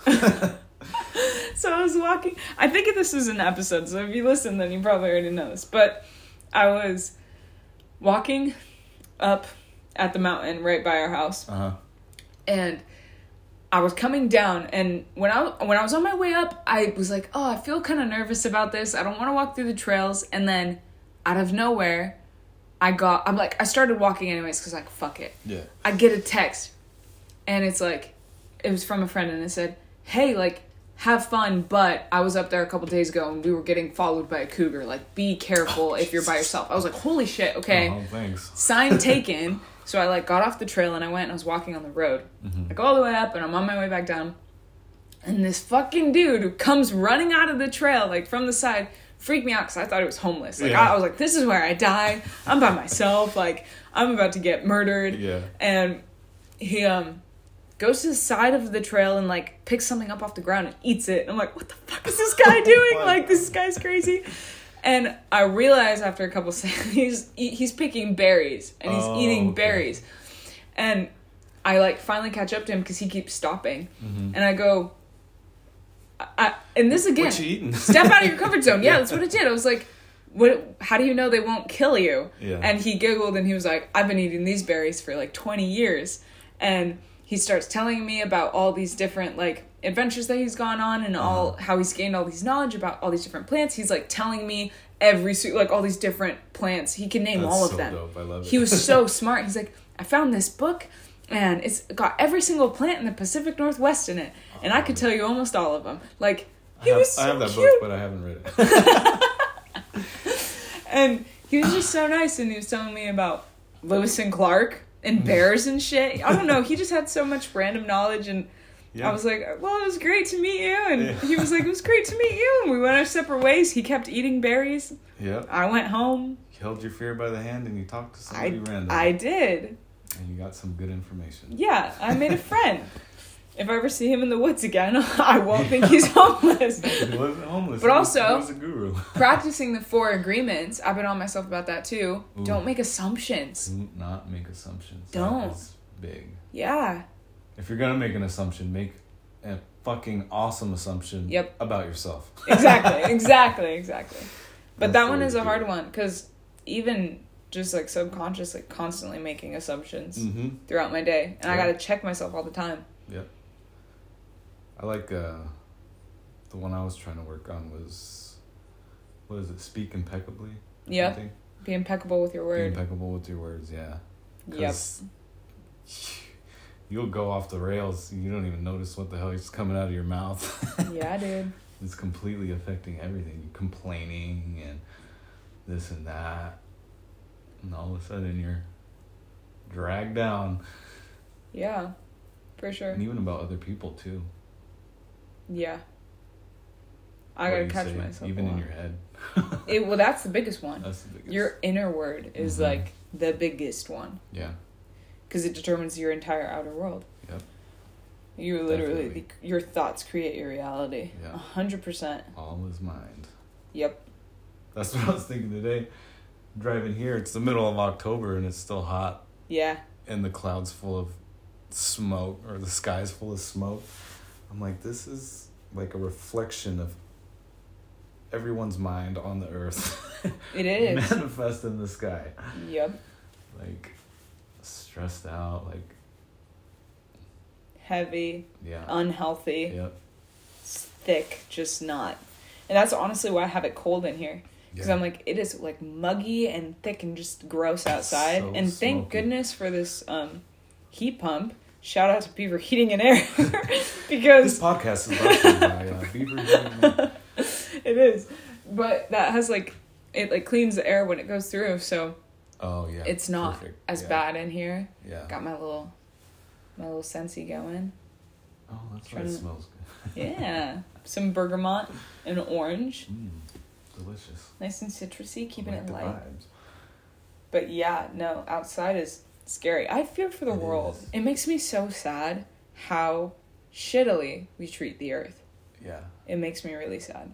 [SPEAKER 1] So I was walking. I think this is an episode, so if you listen, then you probably already know this. But I was walking up at the mountain right by our house.
[SPEAKER 2] Uh-huh.
[SPEAKER 1] And I was coming down, and when I when I was on my way up, I was like, oh, I feel kind of nervous about this. I don't want to walk through the trails. And then, out of nowhere, I got, I'm like, I started walking anyways, because like, fuck it.
[SPEAKER 2] Yeah.
[SPEAKER 1] I get a text, and it's like, it was from a friend, and it said, hey, like, have fun, but I was up there a couple days ago, and we were getting followed by a cougar. Like, be careful oh, if you're by yourself. I was like, holy shit, okay.
[SPEAKER 2] Oh, thanks.
[SPEAKER 1] Sign taken. So I, like, got off the trail, and I went, and I was walking on the road.
[SPEAKER 2] Mm-hmm.
[SPEAKER 1] I go all the way up, and I'm on my way back down. And this fucking dude comes running out of the trail, like, from the side, freaked me out, because I thought he was homeless. Like,
[SPEAKER 2] yeah.
[SPEAKER 1] I, I was like, this is where I die. I'm by myself. Like, I'm about to get murdered.
[SPEAKER 2] Yeah.
[SPEAKER 1] And he, um... goes to the side of the trail and, like, picks something up off the ground and eats it. And I'm like, what the fuck is this guy doing? Like, this guy's crazy. And I realize after a couple seconds, he's, he's picking berries. And he's
[SPEAKER 2] oh,
[SPEAKER 1] eating
[SPEAKER 2] okay.
[SPEAKER 1] berries. And I, like, finally catch up to him because he keeps stopping.
[SPEAKER 2] Mm-hmm.
[SPEAKER 1] And I go... I, I, and this again...
[SPEAKER 2] What you eating?
[SPEAKER 1] Step out of your comfort zone. Yeah,
[SPEAKER 2] yeah,
[SPEAKER 1] that's what it did. I was like... What? How do you know they won't kill you?
[SPEAKER 2] Yeah.
[SPEAKER 1] And he giggled and he was like, I've been eating these berries for, like, twenty years. And... he starts telling me about all these different, like, adventures that he's gone on and all
[SPEAKER 2] uh-huh.
[SPEAKER 1] how he's gained all these knowledge about all these different plants. He's, like, telling me every, like, all these different plants. He can name
[SPEAKER 2] That's
[SPEAKER 1] all of
[SPEAKER 2] so
[SPEAKER 1] them.
[SPEAKER 2] Dope. I love it.
[SPEAKER 1] He was so smart. He's like, I found this book, and it's got every single plant in the Pacific Northwest in it. And I could tell you almost all of them. Like, he
[SPEAKER 2] I have,
[SPEAKER 1] was so
[SPEAKER 2] I have that
[SPEAKER 1] cute.
[SPEAKER 2] book, but I haven't read it.
[SPEAKER 1] And he was just so nice, and he was telling me about Lewis and Clark and bears and shit. I don't know. He just had so much random knowledge, and yeah. I was like, well, it was great to meet you. And yeah. he was like, it was great to meet you. And we went our separate ways. He kept eating berries.
[SPEAKER 2] Yep.
[SPEAKER 1] I went home.
[SPEAKER 2] You held your fear by the hand and you talked to somebody
[SPEAKER 1] I,
[SPEAKER 2] random.
[SPEAKER 1] I did.
[SPEAKER 2] And you got some good information.
[SPEAKER 1] Yeah, I made a friend. If I ever see him in the woods again, I won't think he's homeless.
[SPEAKER 2] He wasn't homeless.
[SPEAKER 1] But
[SPEAKER 2] he
[SPEAKER 1] also,
[SPEAKER 2] was, he was a guru.
[SPEAKER 1] practicing the four agreements, I've been on myself about that too. Ooh. Don't make assumptions.
[SPEAKER 2] Do not make assumptions.
[SPEAKER 1] Don't.
[SPEAKER 2] That is big.
[SPEAKER 1] Yeah.
[SPEAKER 2] If you're going to make an assumption, make a fucking awesome assumption
[SPEAKER 1] yep.
[SPEAKER 2] about yourself.
[SPEAKER 1] Exactly, exactly, exactly. But
[SPEAKER 2] That's
[SPEAKER 1] that one is a hard
[SPEAKER 2] it.
[SPEAKER 1] one, because even just like subconsciously constantly making assumptions
[SPEAKER 2] mm-hmm.
[SPEAKER 1] throughout my day. And
[SPEAKER 2] yeah.
[SPEAKER 1] I got to check myself all the time.
[SPEAKER 2] Yep. I like, uh, the one I was trying to work on was, what is it, speak impeccably?
[SPEAKER 1] Yep. Something? Be impeccable with your word.
[SPEAKER 2] Be impeccable with your words, yeah.
[SPEAKER 1] Yep.
[SPEAKER 2] You'll go off the rails. You don't even notice what the hell is coming out of your mouth.
[SPEAKER 1] Yeah, dude.
[SPEAKER 2] It's completely affecting everything. You're complaining and this and that. And all of a sudden you're dragged down.
[SPEAKER 1] Yeah, for sure.
[SPEAKER 2] And even about other people, too.
[SPEAKER 1] Yeah. I
[SPEAKER 2] what
[SPEAKER 1] gotta catch
[SPEAKER 2] say?
[SPEAKER 1] myself.
[SPEAKER 2] Even in your head.
[SPEAKER 1] it, well, that's the biggest one.
[SPEAKER 2] That's the biggest.
[SPEAKER 1] Your inner word is mm-hmm. like the biggest one.
[SPEAKER 2] Yeah.
[SPEAKER 1] Because it determines your entire outer world.
[SPEAKER 2] Yep.
[SPEAKER 1] You literally, the, your thoughts create your reality.
[SPEAKER 2] Yeah.
[SPEAKER 1] A hundred percent.
[SPEAKER 2] All is mind.
[SPEAKER 1] Yep.
[SPEAKER 2] That's what I was thinking today. Driving here, it's the middle of October and it's still hot.
[SPEAKER 1] Yeah.
[SPEAKER 2] And the clouds full of smoke, or the sky's full of smoke. I'm like, this is like a reflection of everyone's mind on the earth.
[SPEAKER 1] It is.
[SPEAKER 2] Manifest in the sky.
[SPEAKER 1] Yep.
[SPEAKER 2] Like, stressed out, like...
[SPEAKER 1] heavy.
[SPEAKER 2] Yeah.
[SPEAKER 1] Unhealthy.
[SPEAKER 2] Yep.
[SPEAKER 1] Thick, just not. And that's honestly why I have it cold in here. Because yeah. I'm like, it is like muggy and thick and just gross outside. So and thank smoky. Goodness for this um, heat pump. Shout out to Beaver Heating and Air. Because
[SPEAKER 2] this podcast is brought to you by uh, Beaver Heating and Air.
[SPEAKER 1] It is. But that has like, it like cleans the air when it goes through. So
[SPEAKER 2] oh yeah,
[SPEAKER 1] it's not
[SPEAKER 2] perfect.
[SPEAKER 1] as
[SPEAKER 2] yeah.
[SPEAKER 1] bad in here.
[SPEAKER 2] Yeah.
[SPEAKER 1] Got my little, my little Scentsy going.
[SPEAKER 2] Oh, that's why
[SPEAKER 1] Trying
[SPEAKER 2] it
[SPEAKER 1] to-
[SPEAKER 2] smells good.
[SPEAKER 1] Yeah. Some bergamot and orange.
[SPEAKER 2] Mm, delicious.
[SPEAKER 1] Nice and citrusy, keeping
[SPEAKER 2] Like
[SPEAKER 1] it
[SPEAKER 2] the
[SPEAKER 1] light.
[SPEAKER 2] vibes.
[SPEAKER 1] But yeah, no, outside is scary. I fear for the
[SPEAKER 2] It
[SPEAKER 1] world.
[SPEAKER 2] is.
[SPEAKER 1] It makes me so sad how shittily we treat the earth.
[SPEAKER 2] Yeah.
[SPEAKER 1] It makes me really sad.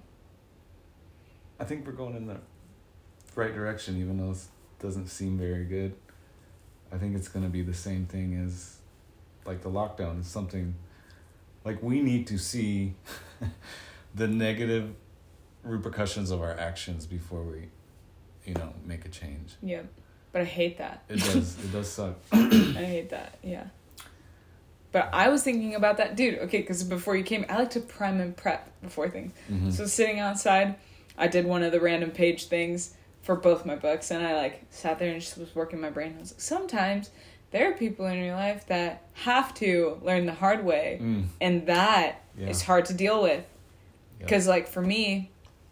[SPEAKER 2] I think we're going in the right direction, even though it doesn't seem very good. I think it's going to be the same thing as, like, the lockdown. It's something, like, we need to see the negative repercussions of our actions before we, you know, make a change.
[SPEAKER 1] Yeah. But I hate that.
[SPEAKER 2] It does. It does suck.
[SPEAKER 1] I hate that. Yeah. But I was thinking about that. Dude, okay, because before you came, I like to prime and prep before things.
[SPEAKER 2] Mm-hmm.
[SPEAKER 1] So sitting outside, I did one of the random page things for both my books, and I like sat there and just was working my brain. I was like, sometimes there are people in your life that have to learn the hard way,
[SPEAKER 2] Mm.
[SPEAKER 1] and that
[SPEAKER 2] Yeah.
[SPEAKER 1] is hard to deal with.
[SPEAKER 2] Yep.
[SPEAKER 1] Because like for me,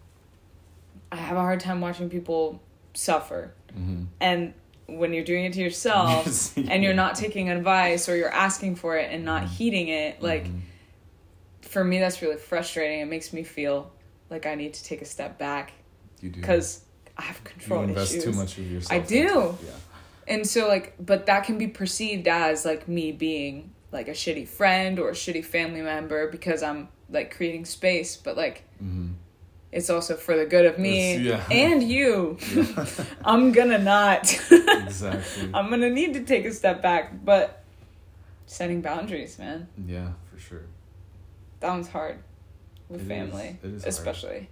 [SPEAKER 1] I have a hard time watching people suffer,
[SPEAKER 2] Mm-hmm.
[SPEAKER 1] and when you're doing it to yourself
[SPEAKER 2] Yes.
[SPEAKER 1] and you're not taking advice or you're asking for it and not
[SPEAKER 2] Mhm.
[SPEAKER 1] heeding it, like
[SPEAKER 2] Mhm.
[SPEAKER 1] for me that's really frustrating. It makes me feel like I need to take a step back
[SPEAKER 2] You do.
[SPEAKER 1] because I have
[SPEAKER 2] you
[SPEAKER 1] control
[SPEAKER 2] invest
[SPEAKER 1] issues.
[SPEAKER 2] too much of yourself.
[SPEAKER 1] I do.
[SPEAKER 2] into- Yeah.
[SPEAKER 1] And so like, but that can be perceived as like me being like a shitty friend or a shitty family member because I'm like creating space, but like
[SPEAKER 2] Mm-hmm.
[SPEAKER 1] it's also for the good of me
[SPEAKER 2] It's- yeah.
[SPEAKER 1] and you.
[SPEAKER 2] Yeah.
[SPEAKER 1] I'm gonna not.
[SPEAKER 2] Exactly.
[SPEAKER 1] I'm gonna need to take a step back, but setting boundaries, man,
[SPEAKER 2] Yeah, for sure.
[SPEAKER 1] that one's hard with
[SPEAKER 2] It is-
[SPEAKER 1] family,
[SPEAKER 2] it is hard.
[SPEAKER 1] especially.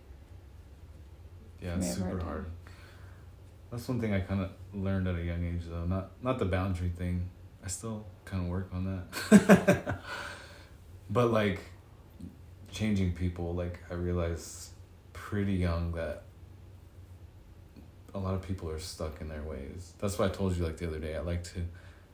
[SPEAKER 2] Yeah,
[SPEAKER 1] May
[SPEAKER 2] it's
[SPEAKER 1] have
[SPEAKER 2] super
[SPEAKER 1] hard time.
[SPEAKER 2] hard. That's one thing I kind of learned at a young age, though. Not not the boundary thing. I still kind of work on that. But like changing people, like I realized pretty young that a lot of people are stuck in their ways. That's why I told you like the other day. I like to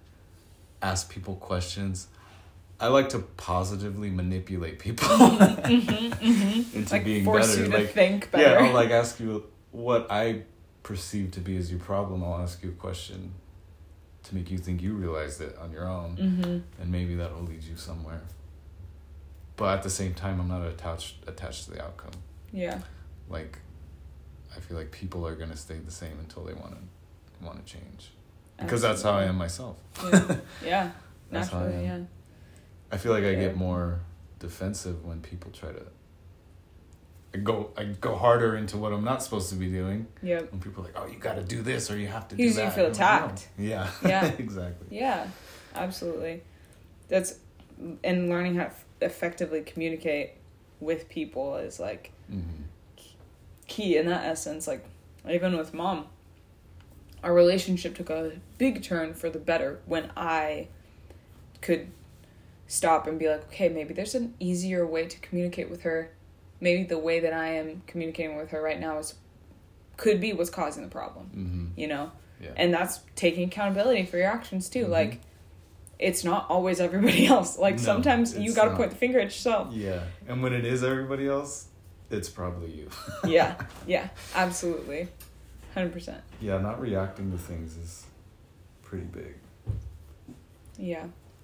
[SPEAKER 2] ask people questions. I like to positively manipulate people
[SPEAKER 1] Mm-hmm, mm-hmm.
[SPEAKER 2] into
[SPEAKER 1] Like
[SPEAKER 2] being
[SPEAKER 1] force
[SPEAKER 2] better.
[SPEAKER 1] you to
[SPEAKER 2] Like
[SPEAKER 1] think better.
[SPEAKER 2] yeah, I'll like ask you what I perceive to be as your problem. I'll ask you a question to make you think you realized it on your own,
[SPEAKER 1] Mm-hmm.
[SPEAKER 2] and maybe that'll lead you somewhere. But at the same time, I'm not attached attached to the outcome.
[SPEAKER 1] Yeah.
[SPEAKER 2] Like, I feel like people are gonna stay the same until they want to want to change, because that's how I am myself.
[SPEAKER 1] Yeah. Yeah.
[SPEAKER 2] That's how I
[SPEAKER 1] Naturally,
[SPEAKER 2] am.
[SPEAKER 1] yeah.
[SPEAKER 2] I feel like I
[SPEAKER 1] Yeah.
[SPEAKER 2] get more defensive when people try to. I go I go harder into what I'm not supposed to be doing.
[SPEAKER 1] Yep.
[SPEAKER 2] When people are like, oh, you got to do this or you have to do
[SPEAKER 1] Because
[SPEAKER 2] that.
[SPEAKER 1] you feel
[SPEAKER 2] I'm like, no.
[SPEAKER 1] attacked.
[SPEAKER 2] Yeah.
[SPEAKER 1] Yeah.
[SPEAKER 2] Exactly.
[SPEAKER 1] Yeah. Absolutely. That's and learning how to f- effectively communicate with people is like
[SPEAKER 2] Mm-hmm.
[SPEAKER 1] key in that essence. Like even with mom, our relationship took a big turn for the better when I could stop and be like, okay, maybe there's an easier way to communicate with her. Maybe the way that I am communicating with her right now is could be what's causing the problem,
[SPEAKER 2] Mm-hmm.
[SPEAKER 1] you know?
[SPEAKER 2] Yeah.
[SPEAKER 1] And that's taking accountability for your actions too.
[SPEAKER 2] Mhm.
[SPEAKER 1] Like it's not always everybody else. Like
[SPEAKER 2] No,
[SPEAKER 1] sometimes you
[SPEAKER 2] it's
[SPEAKER 1] got to
[SPEAKER 2] not.
[SPEAKER 1] point the finger at yourself.
[SPEAKER 2] Yeah. And when it is everybody else, it's probably you.
[SPEAKER 1] Yeah. Yeah. Absolutely. one hundred percent.
[SPEAKER 2] Yeah, not reacting to things is pretty big.
[SPEAKER 1] Yeah.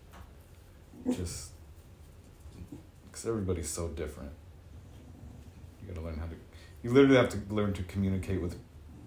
[SPEAKER 2] Just because everybody's so different. You gotta learn how to. You literally have to learn to communicate with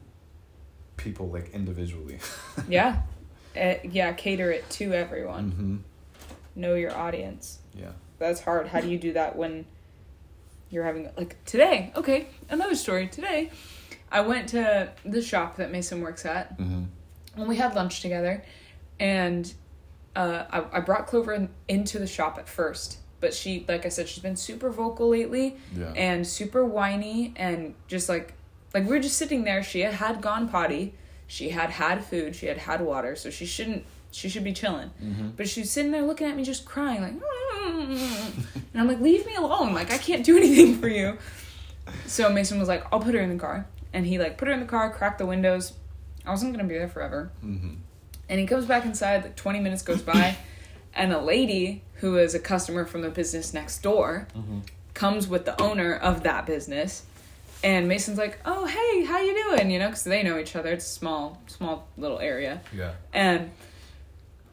[SPEAKER 2] people like individually.
[SPEAKER 1] Yeah. Uh, yeah, cater it to everyone.
[SPEAKER 2] Mm-hmm.
[SPEAKER 1] Know your audience.
[SPEAKER 2] Yeah.
[SPEAKER 1] That's hard. How do you do that when you're having, like, today, okay, another story. Today, I went to the shop that Mason works at,
[SPEAKER 2] Mm-hmm.
[SPEAKER 1] and we had lunch together, and uh, I, I brought Clover in, into the shop at first, but she, like I said, she's been super vocal lately,
[SPEAKER 2] Yeah.
[SPEAKER 1] and super whiny, and just, like, like, we were just sitting there, she had, had gone potty, she had had food, she had had water, so she shouldn't, she should be chilling.
[SPEAKER 2] Mm-hmm.
[SPEAKER 1] But she's sitting there looking at me just crying, like, and I'm like, leave me alone. Like, I can't do anything for you. So Mason was like, I'll put her in the car. And he, like, put her in the car, cracked the windows. I wasn't going to be there forever.
[SPEAKER 2] Mm-hmm.
[SPEAKER 1] And he comes back inside, like, twenty minutes goes by, and a lady who is a customer from the business next door
[SPEAKER 2] Mm-hmm.
[SPEAKER 1] comes with the owner of that business. And Mason's like, oh, hey, how you doing? You know, because they know each other. It's a small, small little area.
[SPEAKER 2] Yeah.
[SPEAKER 1] And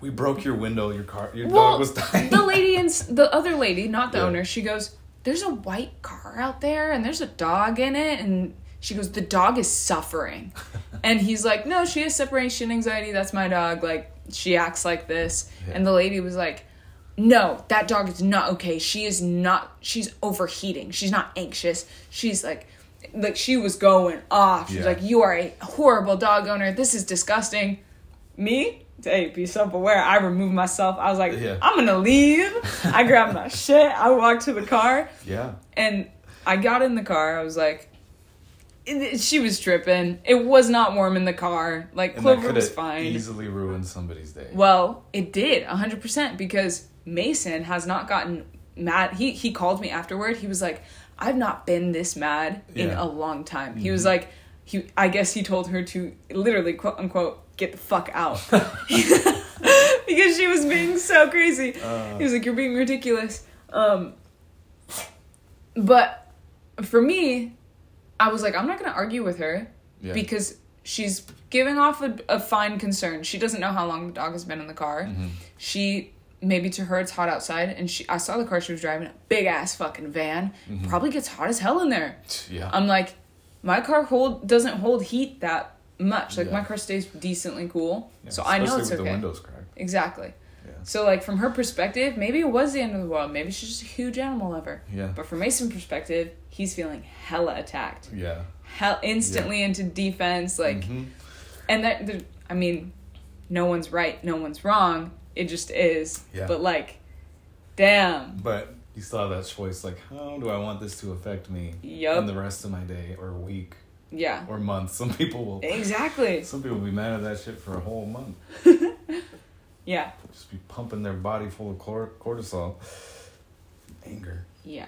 [SPEAKER 2] we broke your window, your car, your
[SPEAKER 1] well,
[SPEAKER 2] dog was dying.
[SPEAKER 1] The lady and the other lady, not the
[SPEAKER 2] yeah.
[SPEAKER 1] owner, she goes, there's a white car out there and there's a dog in it. And she goes, the dog is suffering. And he's like, no, she has separation anxiety. That's my dog. Like, she acts like this. Yeah. And the lady was like, no, that dog is not okay. She is not, she's overheating. She's not anxious. She's like, like she was going off. She yeah. was like, you are a horrible dog owner. This is disgusting. Me? Hey, be self-aware. I removed myself. I was like, yeah. I'm going to leave. I grabbed my shit. I walked to the car.
[SPEAKER 2] Yeah.
[SPEAKER 1] And I got in the car. I was like, it, she was tripping. It was not warm in the car. Like,
[SPEAKER 2] and
[SPEAKER 1] Clover
[SPEAKER 2] that
[SPEAKER 1] was fine.
[SPEAKER 2] Easily ruined somebody's day.
[SPEAKER 1] Well, it did, one hundred percent, because Mason has not gotten mad. He he called me afterward. He was like, I've not been this mad in yeah. a long time. Mm-hmm. He was like, he. I guess he told her to literally, quote unquote, get the fuck out. Because she was being so crazy. Uh, he was like, you're being ridiculous. Um, but for me, I was like, I'm not going to argue with her yeah. because she's giving off a, a fine concern. She doesn't know how long the dog has been in the car. Mm-hmm. She, maybe to her it's hot outside. And she, I saw the car she was driving, a big ass fucking van. Mm-hmm. Probably gets hot as hell in there.
[SPEAKER 2] Yeah.
[SPEAKER 1] I'm like, my car hold doesn't hold heat that much. Like, yeah. my car stays decently cool. Yeah, so I know it's
[SPEAKER 2] with
[SPEAKER 1] okay.
[SPEAKER 2] The windows cracked.
[SPEAKER 1] Exactly.
[SPEAKER 2] Yeah.
[SPEAKER 1] So, like, from her perspective, maybe it was the end of the world. Maybe she's just a huge animal lover.
[SPEAKER 2] Yeah.
[SPEAKER 1] But from Mason's perspective, he's feeling hella attacked.
[SPEAKER 2] Yeah.
[SPEAKER 1] Hell, instantly yeah. into defense. Like, mm-hmm. and that, I mean, no one's right, no one's wrong. It just is.
[SPEAKER 2] Yeah.
[SPEAKER 1] But, like, damn.
[SPEAKER 2] But you still have that choice, like, how do I want this to affect me
[SPEAKER 1] yep.
[SPEAKER 2] in the rest of my day or week?
[SPEAKER 1] Yeah.
[SPEAKER 2] Or month. Some people will.
[SPEAKER 1] Exactly.
[SPEAKER 2] Some people will be mad at that shit for a whole month.
[SPEAKER 1] Yeah.
[SPEAKER 2] Just be pumping their body full of cortisol. Anger.
[SPEAKER 1] Yeah.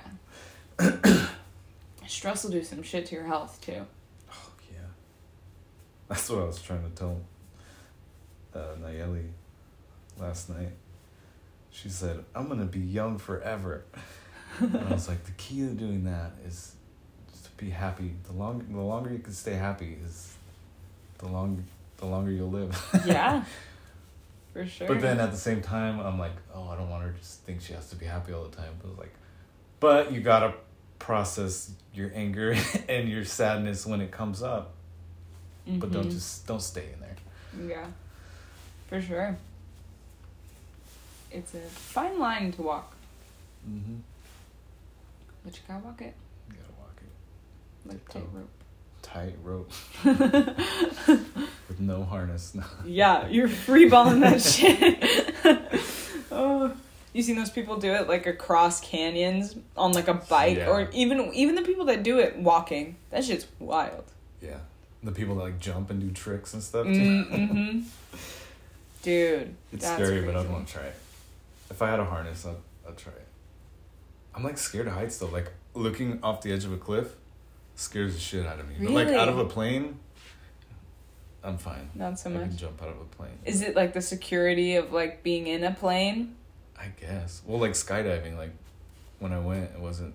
[SPEAKER 1] Stress will do some shit to your health, too.
[SPEAKER 2] Oh, yeah. That's what I was trying to tell uh, Nayeli last night. She said, I'm going to be young forever. And I was like, the key to doing that is to be happy. The long, the longer you can stay happy is the long, the longer you'll live.
[SPEAKER 1] Yeah. For sure.
[SPEAKER 2] But then at the same time, I'm like, oh, I don't want her to just think she has to be happy all the time. But it's like, but you gotta process your anger and your sadness when it comes up. Mm-hmm. But don't just don't stay in there.
[SPEAKER 1] Yeah, for sure. It's a fine line to walk. Mm-hmm. But you gotta walk it.
[SPEAKER 2] You gotta walk it.
[SPEAKER 1] Like tight rope.
[SPEAKER 2] Tight rope. With no harness. No.
[SPEAKER 1] Yeah, you're freeballing that shit. Oh, you seen those people do it like across canyons on like a bike, yeah. or even even the people that do it walking. That shit's wild.
[SPEAKER 2] Yeah, the people that like jump and do tricks and stuff.
[SPEAKER 1] Mm-hmm. Dude,
[SPEAKER 2] it's
[SPEAKER 1] that's
[SPEAKER 2] scary,
[SPEAKER 1] crazy.
[SPEAKER 2] But I'd want to try it. If I had a harness, I'd, I'd try it. I'm like scared of heights though. Like looking off the edge of a cliff scares the shit out of me.
[SPEAKER 1] Really?
[SPEAKER 2] But like out of a plane, I'm fine.
[SPEAKER 1] Not so
[SPEAKER 2] I
[SPEAKER 1] much.
[SPEAKER 2] I can jump out of a plane.
[SPEAKER 1] Is it like the security of like being in a plane?
[SPEAKER 2] I guess. Well, like skydiving, like when I went, it wasn't.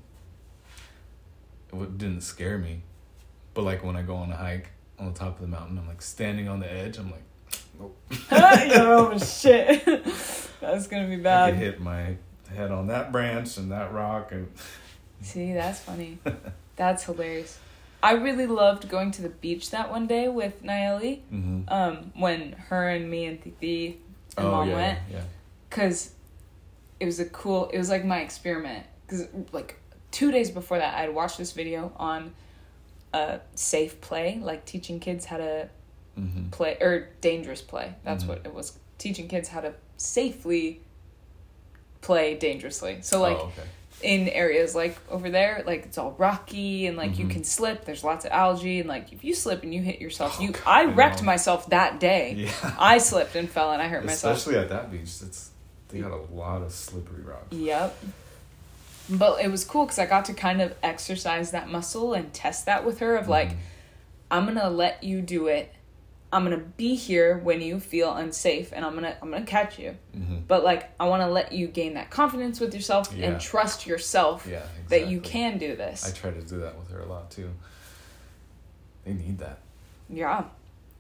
[SPEAKER 2] It w- didn't scare me, but like when I go on a hike on the top of the mountain, I'm like standing on the edge. I'm like, nope.
[SPEAKER 1] Oh shit, that's gonna be bad.
[SPEAKER 2] I could hit my head on that branch and that rock and.
[SPEAKER 1] See, that's funny. That's hilarious. I really loved going to the beach that one day with Nayeli. Mm-hmm. Um, when her and me and Titi and
[SPEAKER 2] oh,
[SPEAKER 1] Mom
[SPEAKER 2] yeah,
[SPEAKER 1] went.
[SPEAKER 2] Yeah.
[SPEAKER 1] Cause it was a cool. It was like my experiment. Cause like two days before that, I had watched this video on uh, safe play, like teaching kids how to mm-hmm. play or dangerous play. That's mm-hmm. what it was. Teaching kids how to safely play dangerously. So like.
[SPEAKER 2] Oh, okay.
[SPEAKER 1] In areas like over there, like it's all rocky and like mm-hmm. you can slip. There's lots of algae and like if you slip and you hit yourself, oh, you God, I wrecked I myself that day.
[SPEAKER 2] Yeah.
[SPEAKER 1] I slipped and fell and I hurt
[SPEAKER 2] Especially
[SPEAKER 1] myself.
[SPEAKER 2] Especially at that beach, it's they got a lot of slippery rocks.
[SPEAKER 1] Yep. But it was cool because I got to kind of exercise that muscle and test that with her of like, mm-hmm. I'm gonna let you do it. I'm gonna be here when you feel unsafe, and I'm gonna I'm gonna catch you. Mm-hmm. But like, I want to let you gain that confidence with yourself yeah. and trust yourself
[SPEAKER 2] yeah, exactly.
[SPEAKER 1] that you can do this.
[SPEAKER 2] I try to do that with her a lot too. They need that.
[SPEAKER 1] Yeah,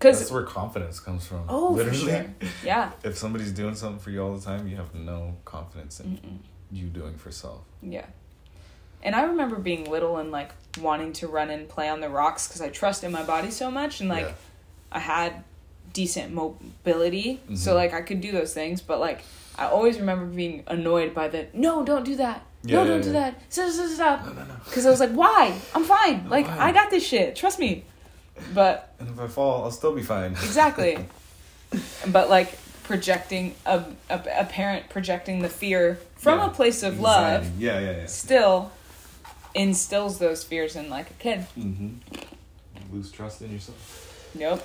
[SPEAKER 2] That's where confidence comes from.
[SPEAKER 1] Oh,
[SPEAKER 2] literally.
[SPEAKER 1] for sure. Yeah.
[SPEAKER 2] If somebody's doing something for you all the time, you have no confidence in
[SPEAKER 1] Mm-mm.
[SPEAKER 2] you doing for self.
[SPEAKER 1] Yeah. And I remember being little and, like, wanting to run and play on the rocks because I trusted my body so much. And, like,
[SPEAKER 2] Yeah.
[SPEAKER 1] I had decent mobility.
[SPEAKER 2] Mm-hmm.
[SPEAKER 1] So, like, I could do those things. But, like, I always remember being annoyed by the, no, don't do that.
[SPEAKER 2] Yeah,
[SPEAKER 1] no,
[SPEAKER 2] yeah,
[SPEAKER 1] don't
[SPEAKER 2] yeah.
[SPEAKER 1] do that. Stop, stop, stop.
[SPEAKER 2] No, no, no.
[SPEAKER 1] Because I was like, why? I'm fine.
[SPEAKER 2] I'm
[SPEAKER 1] like,
[SPEAKER 2] fine.
[SPEAKER 1] I got this shit. Trust me. But,
[SPEAKER 2] And if I fall, I'll still be fine.
[SPEAKER 1] exactly. But, like, projecting, a, a, a parent projecting the fear from
[SPEAKER 2] Yeah.
[SPEAKER 1] a place of
[SPEAKER 2] Anxiety.
[SPEAKER 1] love
[SPEAKER 2] Yeah, yeah, yeah.
[SPEAKER 1] still instills those fears in, like, a kid.
[SPEAKER 2] Mm-hmm. Lose trust in yourself.
[SPEAKER 1] Nope.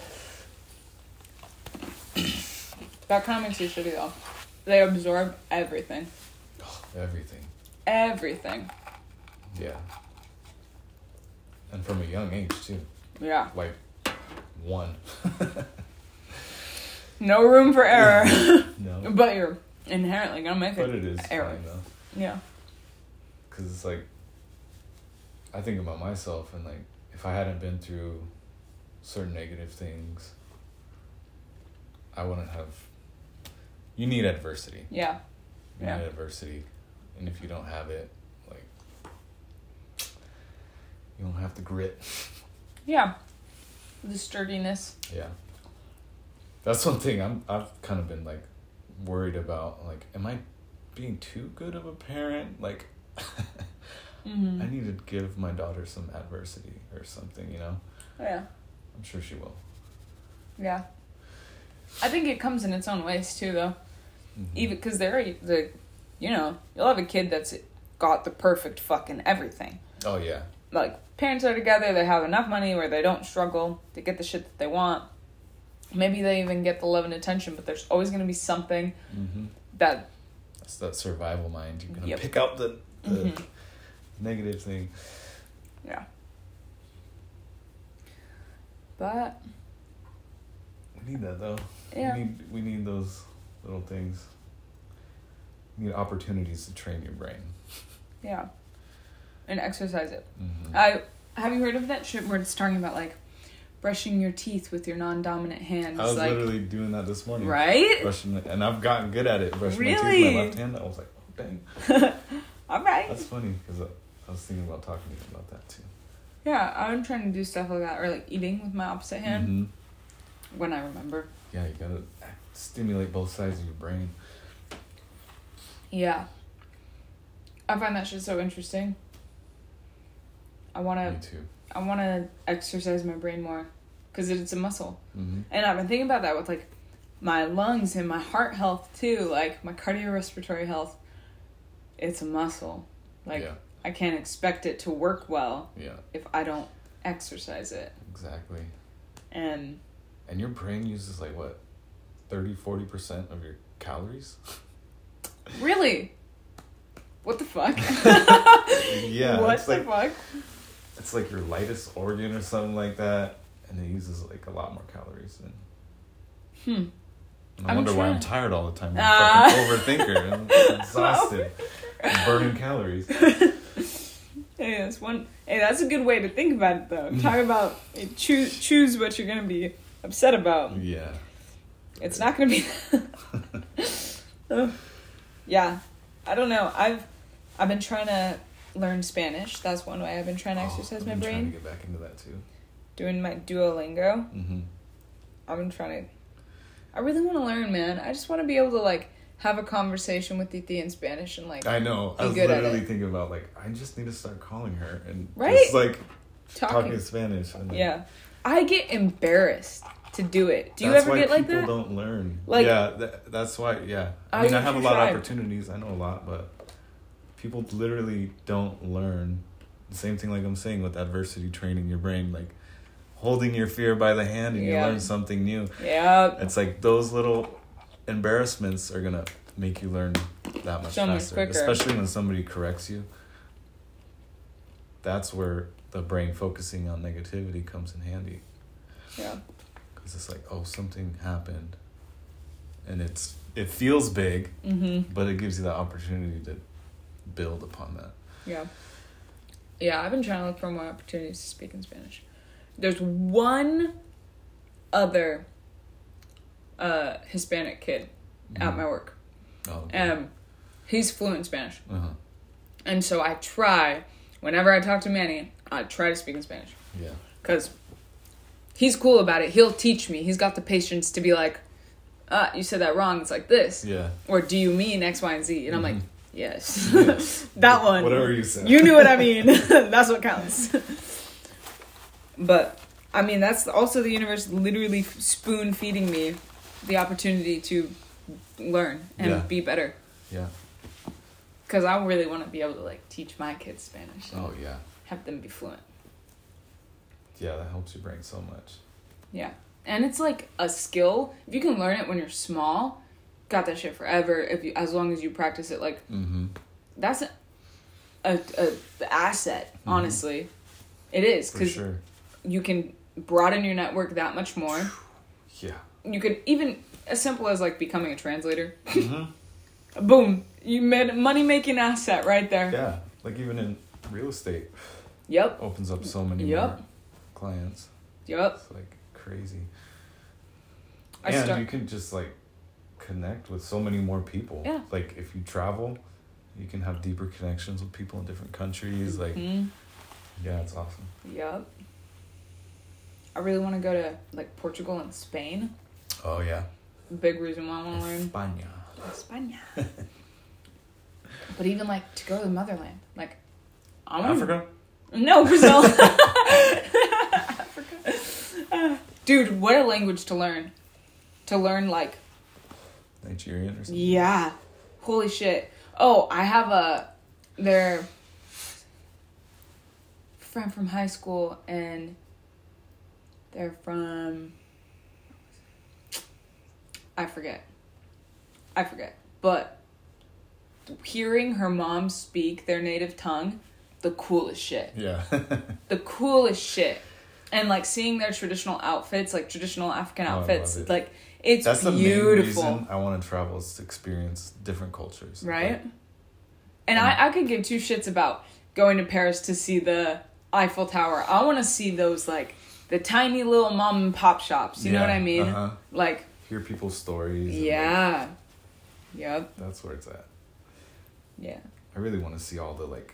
[SPEAKER 1] That kind of makes you shitty, though. They absorb everything.
[SPEAKER 2] Everything.
[SPEAKER 1] Everything.
[SPEAKER 2] Yeah. And from a young age, too.
[SPEAKER 1] Yeah.
[SPEAKER 2] Like, one.
[SPEAKER 1] No room for error.
[SPEAKER 2] No.
[SPEAKER 1] But you're inherently gonna make
[SPEAKER 2] But
[SPEAKER 1] it
[SPEAKER 2] it is
[SPEAKER 1] error.
[SPEAKER 2] fine, though.
[SPEAKER 1] Yeah.
[SPEAKER 2] Because it's like, I think about myself and, like, if I hadn't been through certain negative things, I wouldn't have... You need adversity.
[SPEAKER 1] Yeah.
[SPEAKER 2] You
[SPEAKER 1] Yeah.
[SPEAKER 2] need adversity. And if you don't have it, like, you don't have the grit.
[SPEAKER 1] Yeah. The sturdiness.
[SPEAKER 2] Yeah. That's one thing I'm, I've kind of been, like, worried about. Like, am I being too good of a parent? Like,
[SPEAKER 1] Mm-hmm.
[SPEAKER 2] I need to give my daughter some adversity or something, you know?
[SPEAKER 1] Yeah.
[SPEAKER 2] I'm sure she will.
[SPEAKER 1] Yeah. I think it comes in its own ways, too, though.
[SPEAKER 2] Mm-hmm.
[SPEAKER 1] Even because they're the, you know, you'll have a kid that's got the perfect fucking everything.
[SPEAKER 2] Oh, yeah.
[SPEAKER 1] Like, parents are together, they have enough money where they don't struggle, they get the shit that they want. Maybe they even get the love and attention, but there's always going to be something
[SPEAKER 2] Mm-hmm.
[SPEAKER 1] that...
[SPEAKER 2] That's that survival mind. You're going to
[SPEAKER 1] Yep.
[SPEAKER 2] pick out the, the
[SPEAKER 1] Mhm.
[SPEAKER 2] negative thing.
[SPEAKER 1] Yeah. But...
[SPEAKER 2] We need that, though.
[SPEAKER 1] Yeah.
[SPEAKER 2] We need, we need those little things. We need opportunities to train your brain.
[SPEAKER 1] Yeah. And exercise it.
[SPEAKER 2] Mm-hmm.
[SPEAKER 1] I have you heard of that shit where it's talking about, like, brushing your teeth with your non-dominant hand?
[SPEAKER 2] I was
[SPEAKER 1] like,
[SPEAKER 2] literally doing that this morning.
[SPEAKER 1] right?
[SPEAKER 2] Brushing it, and I've gotten good at it. Brushing my teeth
[SPEAKER 1] Really?
[SPEAKER 2] with my left hand. I was like, oh, dang.
[SPEAKER 1] All right.
[SPEAKER 2] That's funny, because I, I was thinking about talking to you about that, too.
[SPEAKER 1] Yeah, I'm trying to do stuff like that, or like eating with my opposite hand
[SPEAKER 2] Mm-hmm.
[SPEAKER 1] when I remember.
[SPEAKER 2] Yeah, you gotta stimulate both sides of your brain.
[SPEAKER 1] Yeah. I find that shit so interesting. I want
[SPEAKER 2] Me
[SPEAKER 1] to
[SPEAKER 2] too.
[SPEAKER 1] I want to exercise my brain more cuz it's a muscle.
[SPEAKER 2] Mm-hmm.
[SPEAKER 1] And I've been thinking about that with, like, my lungs and my heart health too, like my cardiorespiratory health. It's a muscle. Like,
[SPEAKER 2] Yeah.
[SPEAKER 1] I can't expect it to work well
[SPEAKER 2] Yeah,
[SPEAKER 1] if I don't exercise it.
[SPEAKER 2] exactly.
[SPEAKER 1] And
[SPEAKER 2] And your brain uses, like, what, thirty, forty percent of your calories?
[SPEAKER 1] really? What the fuck?
[SPEAKER 2] Yeah.
[SPEAKER 1] What
[SPEAKER 2] it's
[SPEAKER 1] the
[SPEAKER 2] like,
[SPEAKER 1] fuck?
[SPEAKER 2] It's like your lightest organ or something like that, and it uses, like, a lot more calories than...
[SPEAKER 1] Hmm.
[SPEAKER 2] And I
[SPEAKER 1] I'm
[SPEAKER 2] wonder why
[SPEAKER 1] trying-
[SPEAKER 2] I'm tired all the time. I'm a
[SPEAKER 1] Ah.
[SPEAKER 2] fucking overthinker. I'm exhausted. I'm burning calories.
[SPEAKER 1] Hey, that's one. Hey, that's a good way to think about it, though. Talk about hey, choose choose what you're gonna be upset about.
[SPEAKER 2] Yeah.
[SPEAKER 1] It's not gonna be. Oh. Yeah, I don't know. I've I've been trying to learn Spanish. That's one way I've been trying to exercise
[SPEAKER 2] oh,
[SPEAKER 1] my
[SPEAKER 2] I've been
[SPEAKER 1] brain.
[SPEAKER 2] trying to get back into that too.
[SPEAKER 1] Doing my Duolingo.
[SPEAKER 2] Mm-hmm.
[SPEAKER 1] I've been trying to. I really want to learn, man. I just want to be able to, like, have a conversation with Titi in Spanish and, like,
[SPEAKER 2] I know.
[SPEAKER 1] Be
[SPEAKER 2] I was
[SPEAKER 1] good at
[SPEAKER 2] literally
[SPEAKER 1] it.
[SPEAKER 2] thinking about, like, I just need to start calling her and
[SPEAKER 1] Right?
[SPEAKER 2] just, like,
[SPEAKER 1] talking.
[SPEAKER 2] talking Spanish. And, like,
[SPEAKER 1] Yeah, I get embarrassed to do it. Do you
[SPEAKER 2] that's
[SPEAKER 1] ever
[SPEAKER 2] why
[SPEAKER 1] get like
[SPEAKER 2] people
[SPEAKER 1] that?
[SPEAKER 2] don't learn.
[SPEAKER 1] Like-
[SPEAKER 2] yeah, that, that's why, yeah. I
[SPEAKER 1] I
[SPEAKER 2] mean, I have a lot
[SPEAKER 1] tried.
[SPEAKER 2] of opportunities. I know a lot, but people literally don't learn. The same thing, like I'm saying, with adversity training your brain, like, holding your fear by the hand and
[SPEAKER 1] Yeah.
[SPEAKER 2] you learn something new.
[SPEAKER 1] Yeah.
[SPEAKER 2] It's like those little embarrassments are gonna make you learn that much
[SPEAKER 1] So much
[SPEAKER 2] faster.
[SPEAKER 1] quicker.
[SPEAKER 2] Especially when somebody corrects you. That's where the brain focusing on negativity comes in handy.
[SPEAKER 1] Yeah.
[SPEAKER 2] Because it's like, oh, something happened. And it's it feels big,
[SPEAKER 1] Mm-hmm.
[SPEAKER 2] but it gives you the opportunity to build upon that.
[SPEAKER 1] Yeah. Yeah, I've been trying to look for more opportunities to speak in Spanish. There's one other uh, Hispanic kid mm. at my work.
[SPEAKER 2] Oh, okay.
[SPEAKER 1] Um, he's fluent in Spanish.
[SPEAKER 2] Uh-huh.
[SPEAKER 1] And so I try, whenever I talk to Manny, I try to speak in Spanish.
[SPEAKER 2] Yeah.
[SPEAKER 1] Because he's cool about it. He'll teach me. He's got the patience to be like, uh, you said that wrong. It's like this.
[SPEAKER 2] Yeah.
[SPEAKER 1] Or do you mean X, Y, and Z? And I'm
[SPEAKER 2] mm-hmm.
[SPEAKER 1] like, yes.
[SPEAKER 2] yes.
[SPEAKER 1] That one.
[SPEAKER 2] Whatever you said.
[SPEAKER 1] You knew what I mean. That's what counts. But, I mean, that's also the universe literally spoon feeding me the opportunity to learn and
[SPEAKER 2] yeah.
[SPEAKER 1] be better.
[SPEAKER 2] Yeah.
[SPEAKER 1] Because I really want to be able to, like, teach my kids Spanish.
[SPEAKER 2] Oh, yeah.
[SPEAKER 1] Have them be fluent.
[SPEAKER 2] Yeah, that helps you brain so much.
[SPEAKER 1] Yeah. And it's, like, a skill. If you can learn it when you're small, got that shit forever. If you, as long as you practice it, like,
[SPEAKER 2] mm-hmm.
[SPEAKER 1] that's a, a, a asset, mm-hmm. honestly. It is.
[SPEAKER 2] For sure.
[SPEAKER 1] You can broaden your network that much more.
[SPEAKER 2] Yeah.
[SPEAKER 1] You could even, as simple as, like, becoming a translator.
[SPEAKER 2] Mm-hmm.
[SPEAKER 1] Boom. You made a money-making asset right there.
[SPEAKER 2] Yeah. Like, even in real estate.
[SPEAKER 1] Yep.
[SPEAKER 2] Opens up so many
[SPEAKER 1] yep.
[SPEAKER 2] more clients.
[SPEAKER 1] Yep.
[SPEAKER 2] It's, like, crazy.
[SPEAKER 1] I
[SPEAKER 2] and
[SPEAKER 1] start-
[SPEAKER 2] you can just, like, connect with so many more people.
[SPEAKER 1] Yeah.
[SPEAKER 2] Like, if you travel, you can have deeper connections with people in different countries. Like,
[SPEAKER 1] mm-hmm.
[SPEAKER 2] yeah, it's awesome.
[SPEAKER 1] Yep. I really want to go to, like, Portugal and Spain.
[SPEAKER 2] Oh, yeah.
[SPEAKER 1] Big reason why I want to learn.
[SPEAKER 2] España.
[SPEAKER 1] España. But even, like, to go to the motherland. Like, I want
[SPEAKER 2] Africa?
[SPEAKER 1] No, Brazil. Africa. Uh, dude, what a language to learn. To learn, like...
[SPEAKER 2] Nigerian or something?
[SPEAKER 1] Yeah. Holy shit. Oh, I have a... Their friend from high school, and they're from... I forget. I forget. But hearing her mom speak their native tongue, the coolest shit.
[SPEAKER 2] Yeah.
[SPEAKER 1] The coolest shit. And, like, seeing their traditional outfits, like, traditional African
[SPEAKER 2] oh,
[SPEAKER 1] outfits,
[SPEAKER 2] it.
[SPEAKER 1] like, it's
[SPEAKER 2] That's
[SPEAKER 1] beautiful.
[SPEAKER 2] That's the main reason I want to travel, is to experience different cultures.
[SPEAKER 1] Right?
[SPEAKER 2] Like,
[SPEAKER 1] and
[SPEAKER 2] and
[SPEAKER 1] I, I could give two shits about going to Paris to see the Eiffel Tower. I want to see those, like, the tiny little mom and pop shops. You
[SPEAKER 2] yeah,
[SPEAKER 1] know what I mean?
[SPEAKER 2] Uh-huh.
[SPEAKER 1] Like...
[SPEAKER 2] Hear people's stories.
[SPEAKER 1] Yeah.
[SPEAKER 2] Like,
[SPEAKER 1] yep.
[SPEAKER 2] That's where it's at.
[SPEAKER 1] Yeah.
[SPEAKER 2] I really want to see all the, like,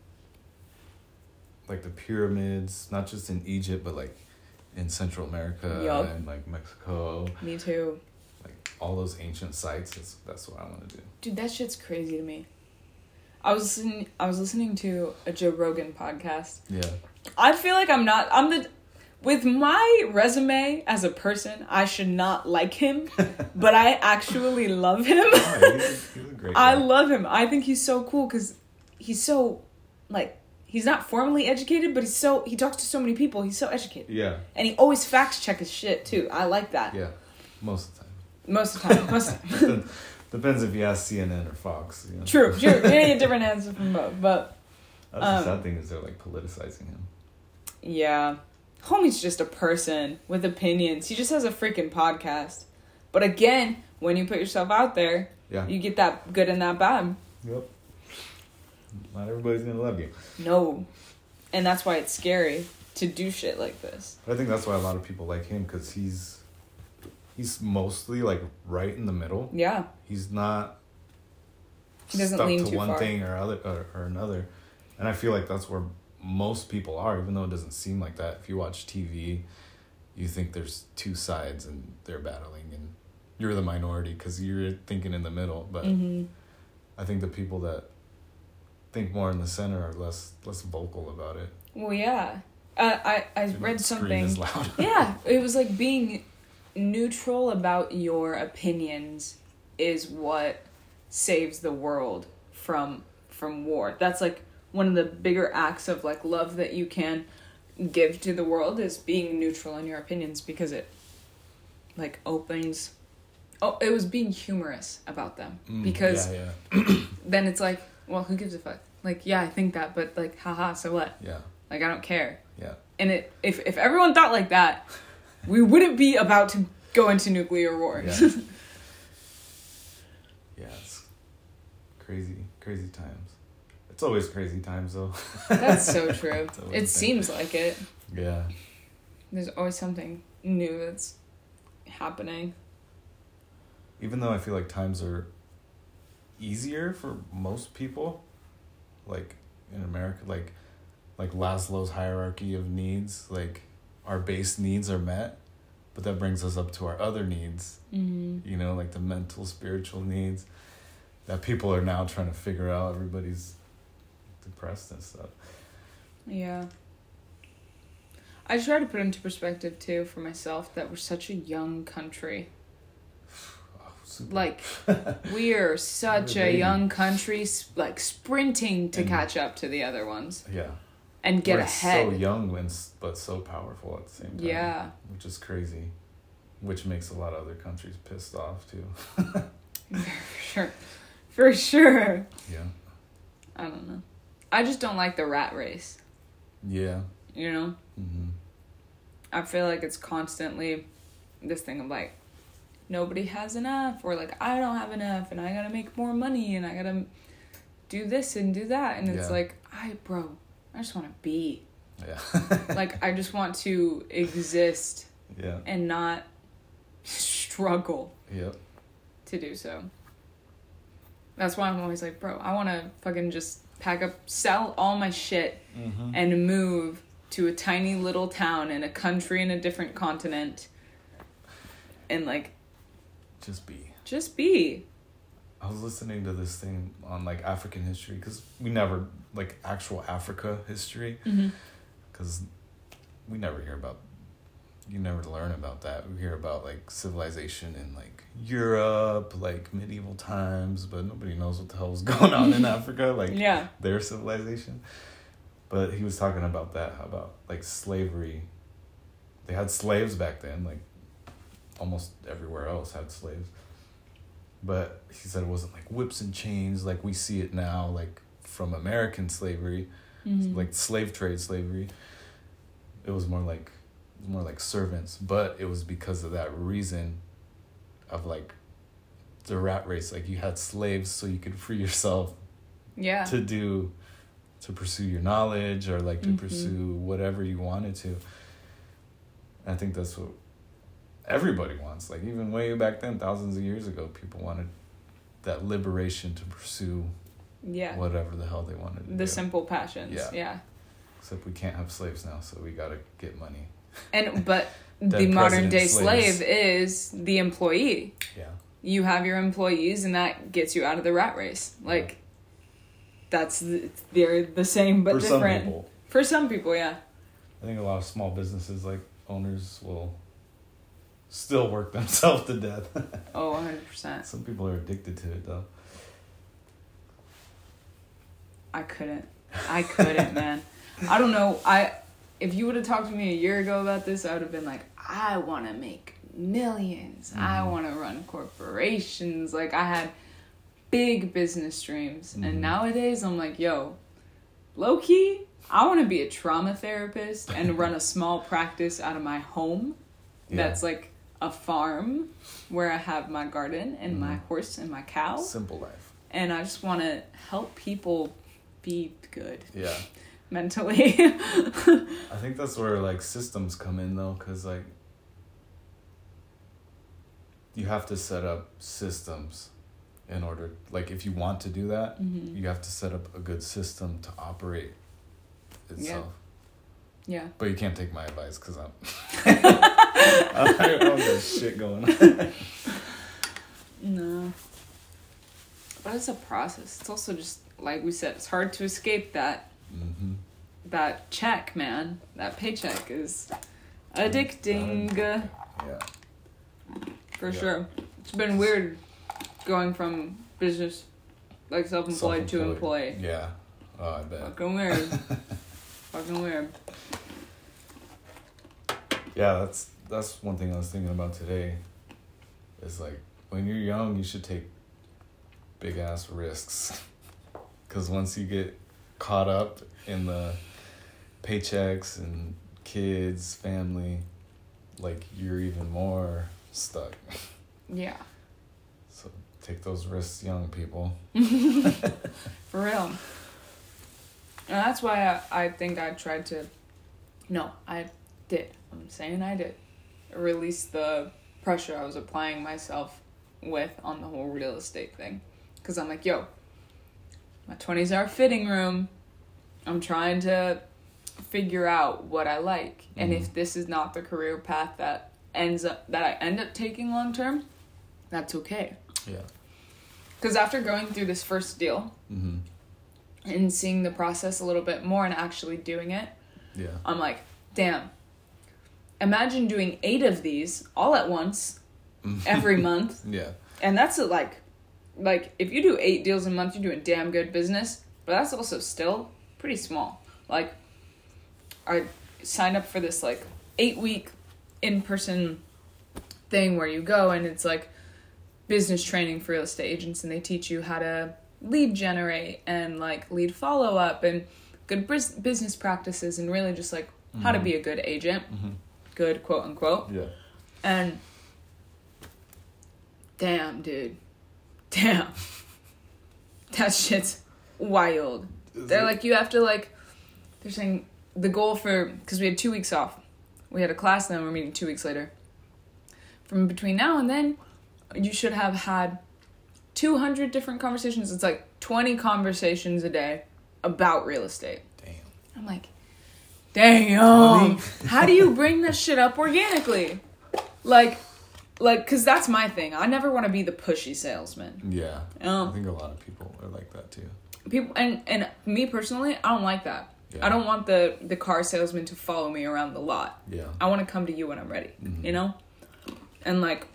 [SPEAKER 2] like the pyramids, not just in Egypt, but, like, in Central America
[SPEAKER 1] yep.
[SPEAKER 2] and, like, Mexico.
[SPEAKER 1] Me too.
[SPEAKER 2] Like, all those ancient sites, is, that's what I want to do.
[SPEAKER 1] Dude, that shit's crazy to me. I was listening, I was listening to a Joe Rogan podcast.
[SPEAKER 2] Yeah.
[SPEAKER 1] I feel like I'm not... I'm the... With my resume as a person, I should not like him, but I actually love him.
[SPEAKER 2] Oh, he's, a, he's a great guy.
[SPEAKER 1] I love him. I think he's so cool because he's so, like, he's not formally educated, but he's so, he talks to so many people. He's so educated.
[SPEAKER 2] Yeah.
[SPEAKER 1] And he always fact check his shit, too. I like that.
[SPEAKER 2] Yeah. Most of the time.
[SPEAKER 1] Most of the time. Most of the time.
[SPEAKER 2] Depends, depends if you ask C N N or Fox. You know?
[SPEAKER 1] True, true. You're gonna get different answers from both, but...
[SPEAKER 2] That's
[SPEAKER 1] um,
[SPEAKER 2] the sad thing, is they're, like, politicizing him.
[SPEAKER 1] Yeah. Homie's just a person with opinions. He just has a freaking podcast. But again, when you put yourself out there,
[SPEAKER 2] yeah.
[SPEAKER 1] you get that good and that bad.
[SPEAKER 2] Yep. Not everybody's gonna love you.
[SPEAKER 1] No. And that's why it's scary to do shit like this.
[SPEAKER 2] I think that's why a lot of people like him, because he's he's mostly, like, right in the middle.
[SPEAKER 1] Yeah.
[SPEAKER 2] He's not
[SPEAKER 1] he doesn't
[SPEAKER 2] stuck
[SPEAKER 1] lean
[SPEAKER 2] to
[SPEAKER 1] too
[SPEAKER 2] one
[SPEAKER 1] far.
[SPEAKER 2] thing or other or, or another. And I feel like that's where most people are, even though it doesn't seem like that. If you watch T V, you think there's two sides and they're battling, and you're the minority because you're thinking in the middle. But
[SPEAKER 1] mm-hmm.
[SPEAKER 2] I think the people that think more in the center are less less vocal about it.
[SPEAKER 1] Well, yeah. Uh, I, I
[SPEAKER 2] So
[SPEAKER 1] read
[SPEAKER 2] scream
[SPEAKER 1] something.
[SPEAKER 2] is loud.
[SPEAKER 1] Yeah. It was like being neutral about your opinions is what saves the world from from war. That's like one of the bigger acts of, like, love that you can give to the world, is being neutral in your opinions, because it, like, opens... Oh, it was being humorous about them.
[SPEAKER 2] Mm,
[SPEAKER 1] because
[SPEAKER 2] yeah, yeah.
[SPEAKER 1] then it's like, well, who gives a fuck? Like, yeah, I think that, but, like, haha, so what?
[SPEAKER 2] Yeah.
[SPEAKER 1] Like, I don't care.
[SPEAKER 2] Yeah.
[SPEAKER 1] And it if, if everyone thought like that, we wouldn't be about to go into nuclear war.
[SPEAKER 2] Yeah. Yeah, it's crazy, crazy times. It's always crazy times, though.
[SPEAKER 1] That's so true.
[SPEAKER 2] It's always
[SPEAKER 1] It
[SPEAKER 2] the same.
[SPEAKER 1] seems like it.
[SPEAKER 2] Yeah.
[SPEAKER 1] There's always something new that's happening.
[SPEAKER 2] Even though I feel like times are easier for most people, like in America, like like Maslow's hierarchy of needs, like our base needs are met, but that brings us up to our other needs,
[SPEAKER 1] mm-hmm.
[SPEAKER 2] you know, like the mental, spiritual needs that people are now trying to figure out. Everybody's depressed and stuff.
[SPEAKER 1] Yeah. I try to put into perspective, too, for myself, that we're such a young country.
[SPEAKER 2] Super.
[SPEAKER 1] Like, we are such a young country, like, sprinting to and, catch up to the other ones.
[SPEAKER 2] Yeah.
[SPEAKER 1] And get
[SPEAKER 2] we're
[SPEAKER 1] ahead.
[SPEAKER 2] So young, and, but so powerful at the same time.
[SPEAKER 1] Yeah.
[SPEAKER 2] Which is crazy. Which makes a lot of other countries pissed off, too.
[SPEAKER 1] For sure. For sure.
[SPEAKER 2] Yeah.
[SPEAKER 1] I don't know. I just don't like the rat race.
[SPEAKER 2] Yeah.
[SPEAKER 1] You know?
[SPEAKER 2] Mm-hmm.
[SPEAKER 1] I feel like it's constantly this thing of like, nobody has enough, or like, I don't have enough, and I gotta make more money, and I gotta do this and do that. And it's yeah. like, I, bro, I just want to be.
[SPEAKER 2] Yeah.
[SPEAKER 1] Like, I just want to exist.
[SPEAKER 2] Yeah.
[SPEAKER 1] And not struggle.
[SPEAKER 2] Yep.
[SPEAKER 1] To do so. That's why I'm always like, bro, I want to fucking just pack up, sell all my shit,
[SPEAKER 2] mm-hmm.
[SPEAKER 1] and move to a tiny little town in a country in a different continent. And, like...
[SPEAKER 2] Just be.
[SPEAKER 1] Just be.
[SPEAKER 2] I was listening to this thing on, like, African history, because we never, like, actual Africa history, because
[SPEAKER 1] mm-hmm.
[SPEAKER 2] we never hear about... You never learn about that. We hear about, like, civilization in, like, Europe, like, medieval times, but nobody knows what the hell was going on in Africa, like,
[SPEAKER 1] yeah.
[SPEAKER 2] their civilization. But he was talking about that, about, like, slavery. They had slaves back then, like, almost everywhere else had slaves. But he said it wasn't, like, whips and chains like we see it now, like, from American slavery,
[SPEAKER 1] mm-hmm.
[SPEAKER 2] like, slave trade slavery. It was more like... more like servants, but it was because of that reason of like the rat race. Like you had slaves so you could free yourself
[SPEAKER 1] yeah
[SPEAKER 2] to do to pursue your knowledge or like to
[SPEAKER 1] mm-hmm.
[SPEAKER 2] pursue whatever you wanted to. And I think that's what everybody wants. Like even way back then, thousands of years ago, people wanted that liberation to pursue
[SPEAKER 1] yeah
[SPEAKER 2] whatever the hell they wanted to
[SPEAKER 1] the
[SPEAKER 2] do.
[SPEAKER 1] Simple passions. yeah yeah
[SPEAKER 2] Except we can't have slaves now, so we gotta get money.
[SPEAKER 1] And but the modern day slave is the employee.
[SPEAKER 2] Yeah.
[SPEAKER 1] You have your employees, and that gets you out of the rat race. Like yeah. that's the, they're the same but
[SPEAKER 2] For
[SPEAKER 1] different.
[SPEAKER 2] Some people.
[SPEAKER 1] For some people, yeah.
[SPEAKER 2] I think a lot of small businesses, like owners, will still work themselves to death.
[SPEAKER 1] Oh, one hundred percent.
[SPEAKER 2] Some people are addicted to it, though.
[SPEAKER 1] I couldn't. I couldn't, man. I don't know. I if you would have talked to me a year ago about this, I would have been like, I want to make millions. Mm-hmm. I want to run corporations. Like, I had big business dreams. Mm-hmm. And nowadays, I'm like, yo, low-key, I want to be a trauma therapist and run a small practice out of my home. Yeah. That's like a farm where I have my garden and mm-hmm. my horse and my cow.
[SPEAKER 2] Simple life.
[SPEAKER 1] And I just want to help people be good.
[SPEAKER 2] Yeah.
[SPEAKER 1] Mentally.
[SPEAKER 2] I think that's where like systems come in though, because like you have to set up systems in order, like if you want to do that, mm-hmm. you have to set up a good system to operate itself.
[SPEAKER 1] Yeah. yeah.
[SPEAKER 2] But you can't take my advice because I'm I don't got shit going on.
[SPEAKER 1] No. But it's a process. It's also just like we said, it's hard to escape that.
[SPEAKER 2] Mm-hmm.
[SPEAKER 1] That check, man. That paycheck is addicting.
[SPEAKER 2] Yeah.
[SPEAKER 1] For
[SPEAKER 2] yeah.
[SPEAKER 1] sure. It's been weird going from business, like self-employed, self-employed. to employee.
[SPEAKER 2] Yeah. Oh, I bet.
[SPEAKER 1] Fucking weird. Fucking weird.
[SPEAKER 2] Yeah, that's that's one thing I was thinking about today. Is like, when you're young, you should take big-ass risks. Because once you get caught up in the paychecks and kids, family, like you're even more stuck.
[SPEAKER 1] Yeah.
[SPEAKER 2] So take those risks, young people.
[SPEAKER 1] For real. And that's why I, I think I tried to, no, I did. I'm saying I did. Release the pressure I was applying myself with on the whole real estate thing. Because I'm like, yo, my twenties are a fitting room. I'm trying to figure out what I like. Mm-hmm. And if this is not the career path that ends up that I end up taking long term, that's okay.
[SPEAKER 2] Yeah.
[SPEAKER 1] Because after going through this first deal
[SPEAKER 2] mm-hmm.
[SPEAKER 1] and seeing the process a little bit more and actually doing it,
[SPEAKER 2] yeah,
[SPEAKER 1] I'm like, damn. Imagine doing eight of these all at once every month.
[SPEAKER 2] Yeah.
[SPEAKER 1] And that's a, like, like if you do eight deals a month, you're doing damn good business. But that's also still pretty small. Like, I signed up for this like eight week in-person thing where you go and it's like business training for real estate agents, and they teach you how to lead generate and like lead follow-up and good business practices and really just like mm-hmm. how to be a good agent. Mm-hmm. Good, quote unquote.
[SPEAKER 2] Yeah.
[SPEAKER 1] And damn, dude. Damn. That shit's wild. Is they're it? Like, you have to like, they're saying the goal for, because we had two weeks off. We had a class, and then we're meeting two weeks later. From between now and then, you should have had two hundred different conversations. It's like twenty conversations a day about real estate.
[SPEAKER 2] Damn.
[SPEAKER 1] I'm like, damn. How do you bring this shit up organically? Like, like, because that's my thing. I never want to be the pushy salesman.
[SPEAKER 2] Yeah. Um, I think a lot of people are like that too.
[SPEAKER 1] People, and, and me personally, I don't like that. Yeah. I don't want the, the car salesman to follow me around the lot.
[SPEAKER 2] Yeah.
[SPEAKER 1] I want to come to you when I'm ready, mm-hmm. you know? And, like,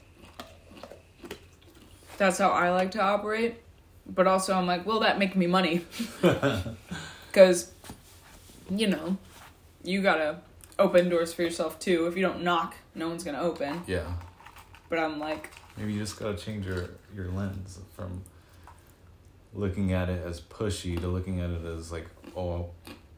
[SPEAKER 1] that's how I like to operate. But also, I'm like, will that make me money? Because, you know, you gotta open doors for yourself, too. If you don't knock, no one's gonna open.
[SPEAKER 2] Yeah.
[SPEAKER 1] But I'm like...
[SPEAKER 2] Maybe you just gotta change your, your lens from looking at it as pushy to looking at it as, like, oh...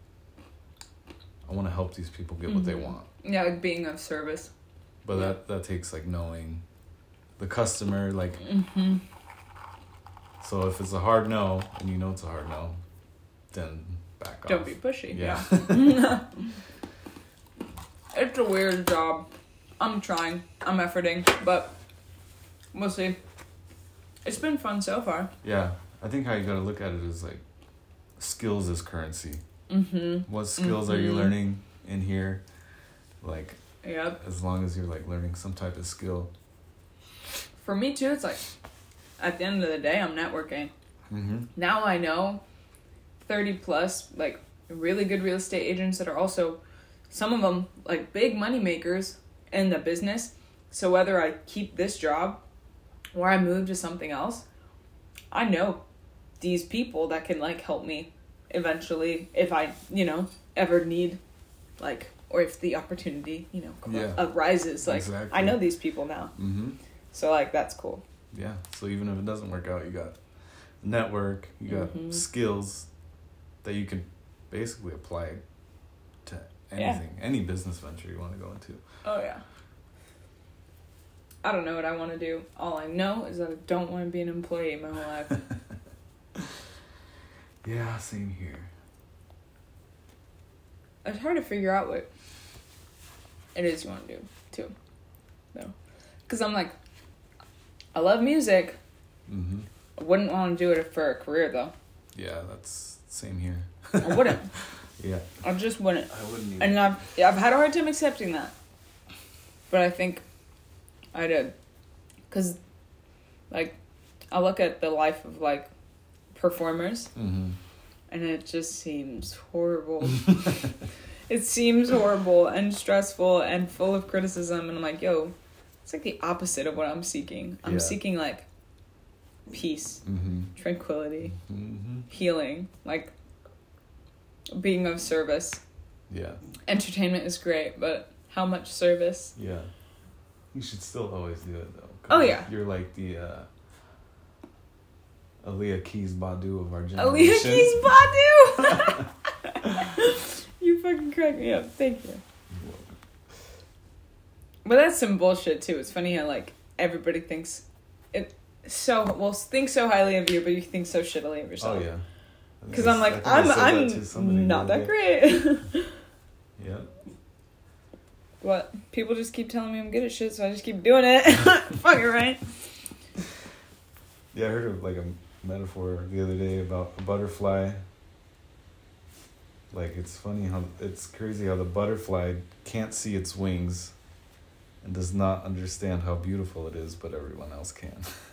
[SPEAKER 2] I want to help these people get mm-hmm. what they want.
[SPEAKER 1] Yeah, like being of service.
[SPEAKER 2] But
[SPEAKER 1] yeah.
[SPEAKER 2] that, that takes, like, knowing the customer, like...
[SPEAKER 1] Mm-hmm.
[SPEAKER 2] So if it's a hard no, and you know it's a hard no, then back
[SPEAKER 1] Don't
[SPEAKER 2] off.
[SPEAKER 1] Don't be pushy.
[SPEAKER 2] Yeah.
[SPEAKER 1] yeah. It's a weird job. I'm trying. I'm efforting. But we'll see. It's been fun so far.
[SPEAKER 2] Yeah. I think how you gotta look at it is, like, skills is currency.
[SPEAKER 1] Mm-hmm.
[SPEAKER 2] What skills mm-hmm. are you learning in here? Like,
[SPEAKER 1] yep.
[SPEAKER 2] as long as you're, like, learning some type of skill.
[SPEAKER 1] For me, too, it's like, at the end of the day, I'm networking.
[SPEAKER 2] Mm-hmm.
[SPEAKER 1] Now I know thirty plus, like, really good real estate agents that are also, some of them, like, big money makers in the business. So whether I keep this job or I move to something else, I know these people that can, like, help me eventually if I, you know, ever need, like, or if the opportunity, you know,
[SPEAKER 2] yeah.
[SPEAKER 1] arises. Like,
[SPEAKER 2] exactly.
[SPEAKER 1] I know these people now.
[SPEAKER 2] Mm-hmm.
[SPEAKER 1] So, like, that's cool.
[SPEAKER 2] Yeah. So even if it doesn't work out, you got network, you got mm-hmm. skills that you can basically apply to anything, yeah. any business venture you want to go into.
[SPEAKER 1] Oh, yeah. I don't know what I want to do. All I know is that I don't want to be an employee my whole life.
[SPEAKER 2] Yeah, same here.
[SPEAKER 1] It's hard to figure out what it is you want to do, too. No. Because I'm like, I love music.
[SPEAKER 2] Mm-hmm.
[SPEAKER 1] I wouldn't want to do it for a career, though.
[SPEAKER 2] Yeah, that's same here.
[SPEAKER 1] I wouldn't.
[SPEAKER 2] Yeah.
[SPEAKER 1] I just wouldn't.
[SPEAKER 2] I wouldn't either.
[SPEAKER 1] And I've, I've had a hard time accepting that. But I think I did. Because, like, I look at the life of, like, performers,
[SPEAKER 2] mm-hmm.
[SPEAKER 1] and it just seems horrible. It seems horrible and stressful and full of criticism, and I'm like, yo, it's like the opposite of what I'm seeking. I'm
[SPEAKER 2] yeah.
[SPEAKER 1] seeking, like, peace,
[SPEAKER 2] mm-hmm.
[SPEAKER 1] tranquility,
[SPEAKER 2] mm-hmm.
[SPEAKER 1] healing, like, being of service.
[SPEAKER 2] Yeah.
[SPEAKER 1] Entertainment is great, but how much service?
[SPEAKER 2] Yeah. You should still always do it, though.
[SPEAKER 1] Oh, yeah.
[SPEAKER 2] You're like the, uh... Aaliyah Keys Badu of our generation.
[SPEAKER 1] Aaliyah Keys Badu! You fucking crack me up. Thank you. But that's some bullshit, too. It's funny how, like, everybody thinks it so, well, think so highly of you, but you think so shittily of yourself.
[SPEAKER 2] Oh, yeah.
[SPEAKER 1] Because I'm like, I'm I'm not that great.
[SPEAKER 2] Yeah.
[SPEAKER 1] What? People just keep telling me I'm good at shit, so I just keep doing it. Fuck it, right?
[SPEAKER 2] Yeah, I heard of like a metaphor the other day about a butterfly. Like, it's funny how, it's crazy how the butterfly can't see its wings and does not understand how beautiful it is, but everyone else can.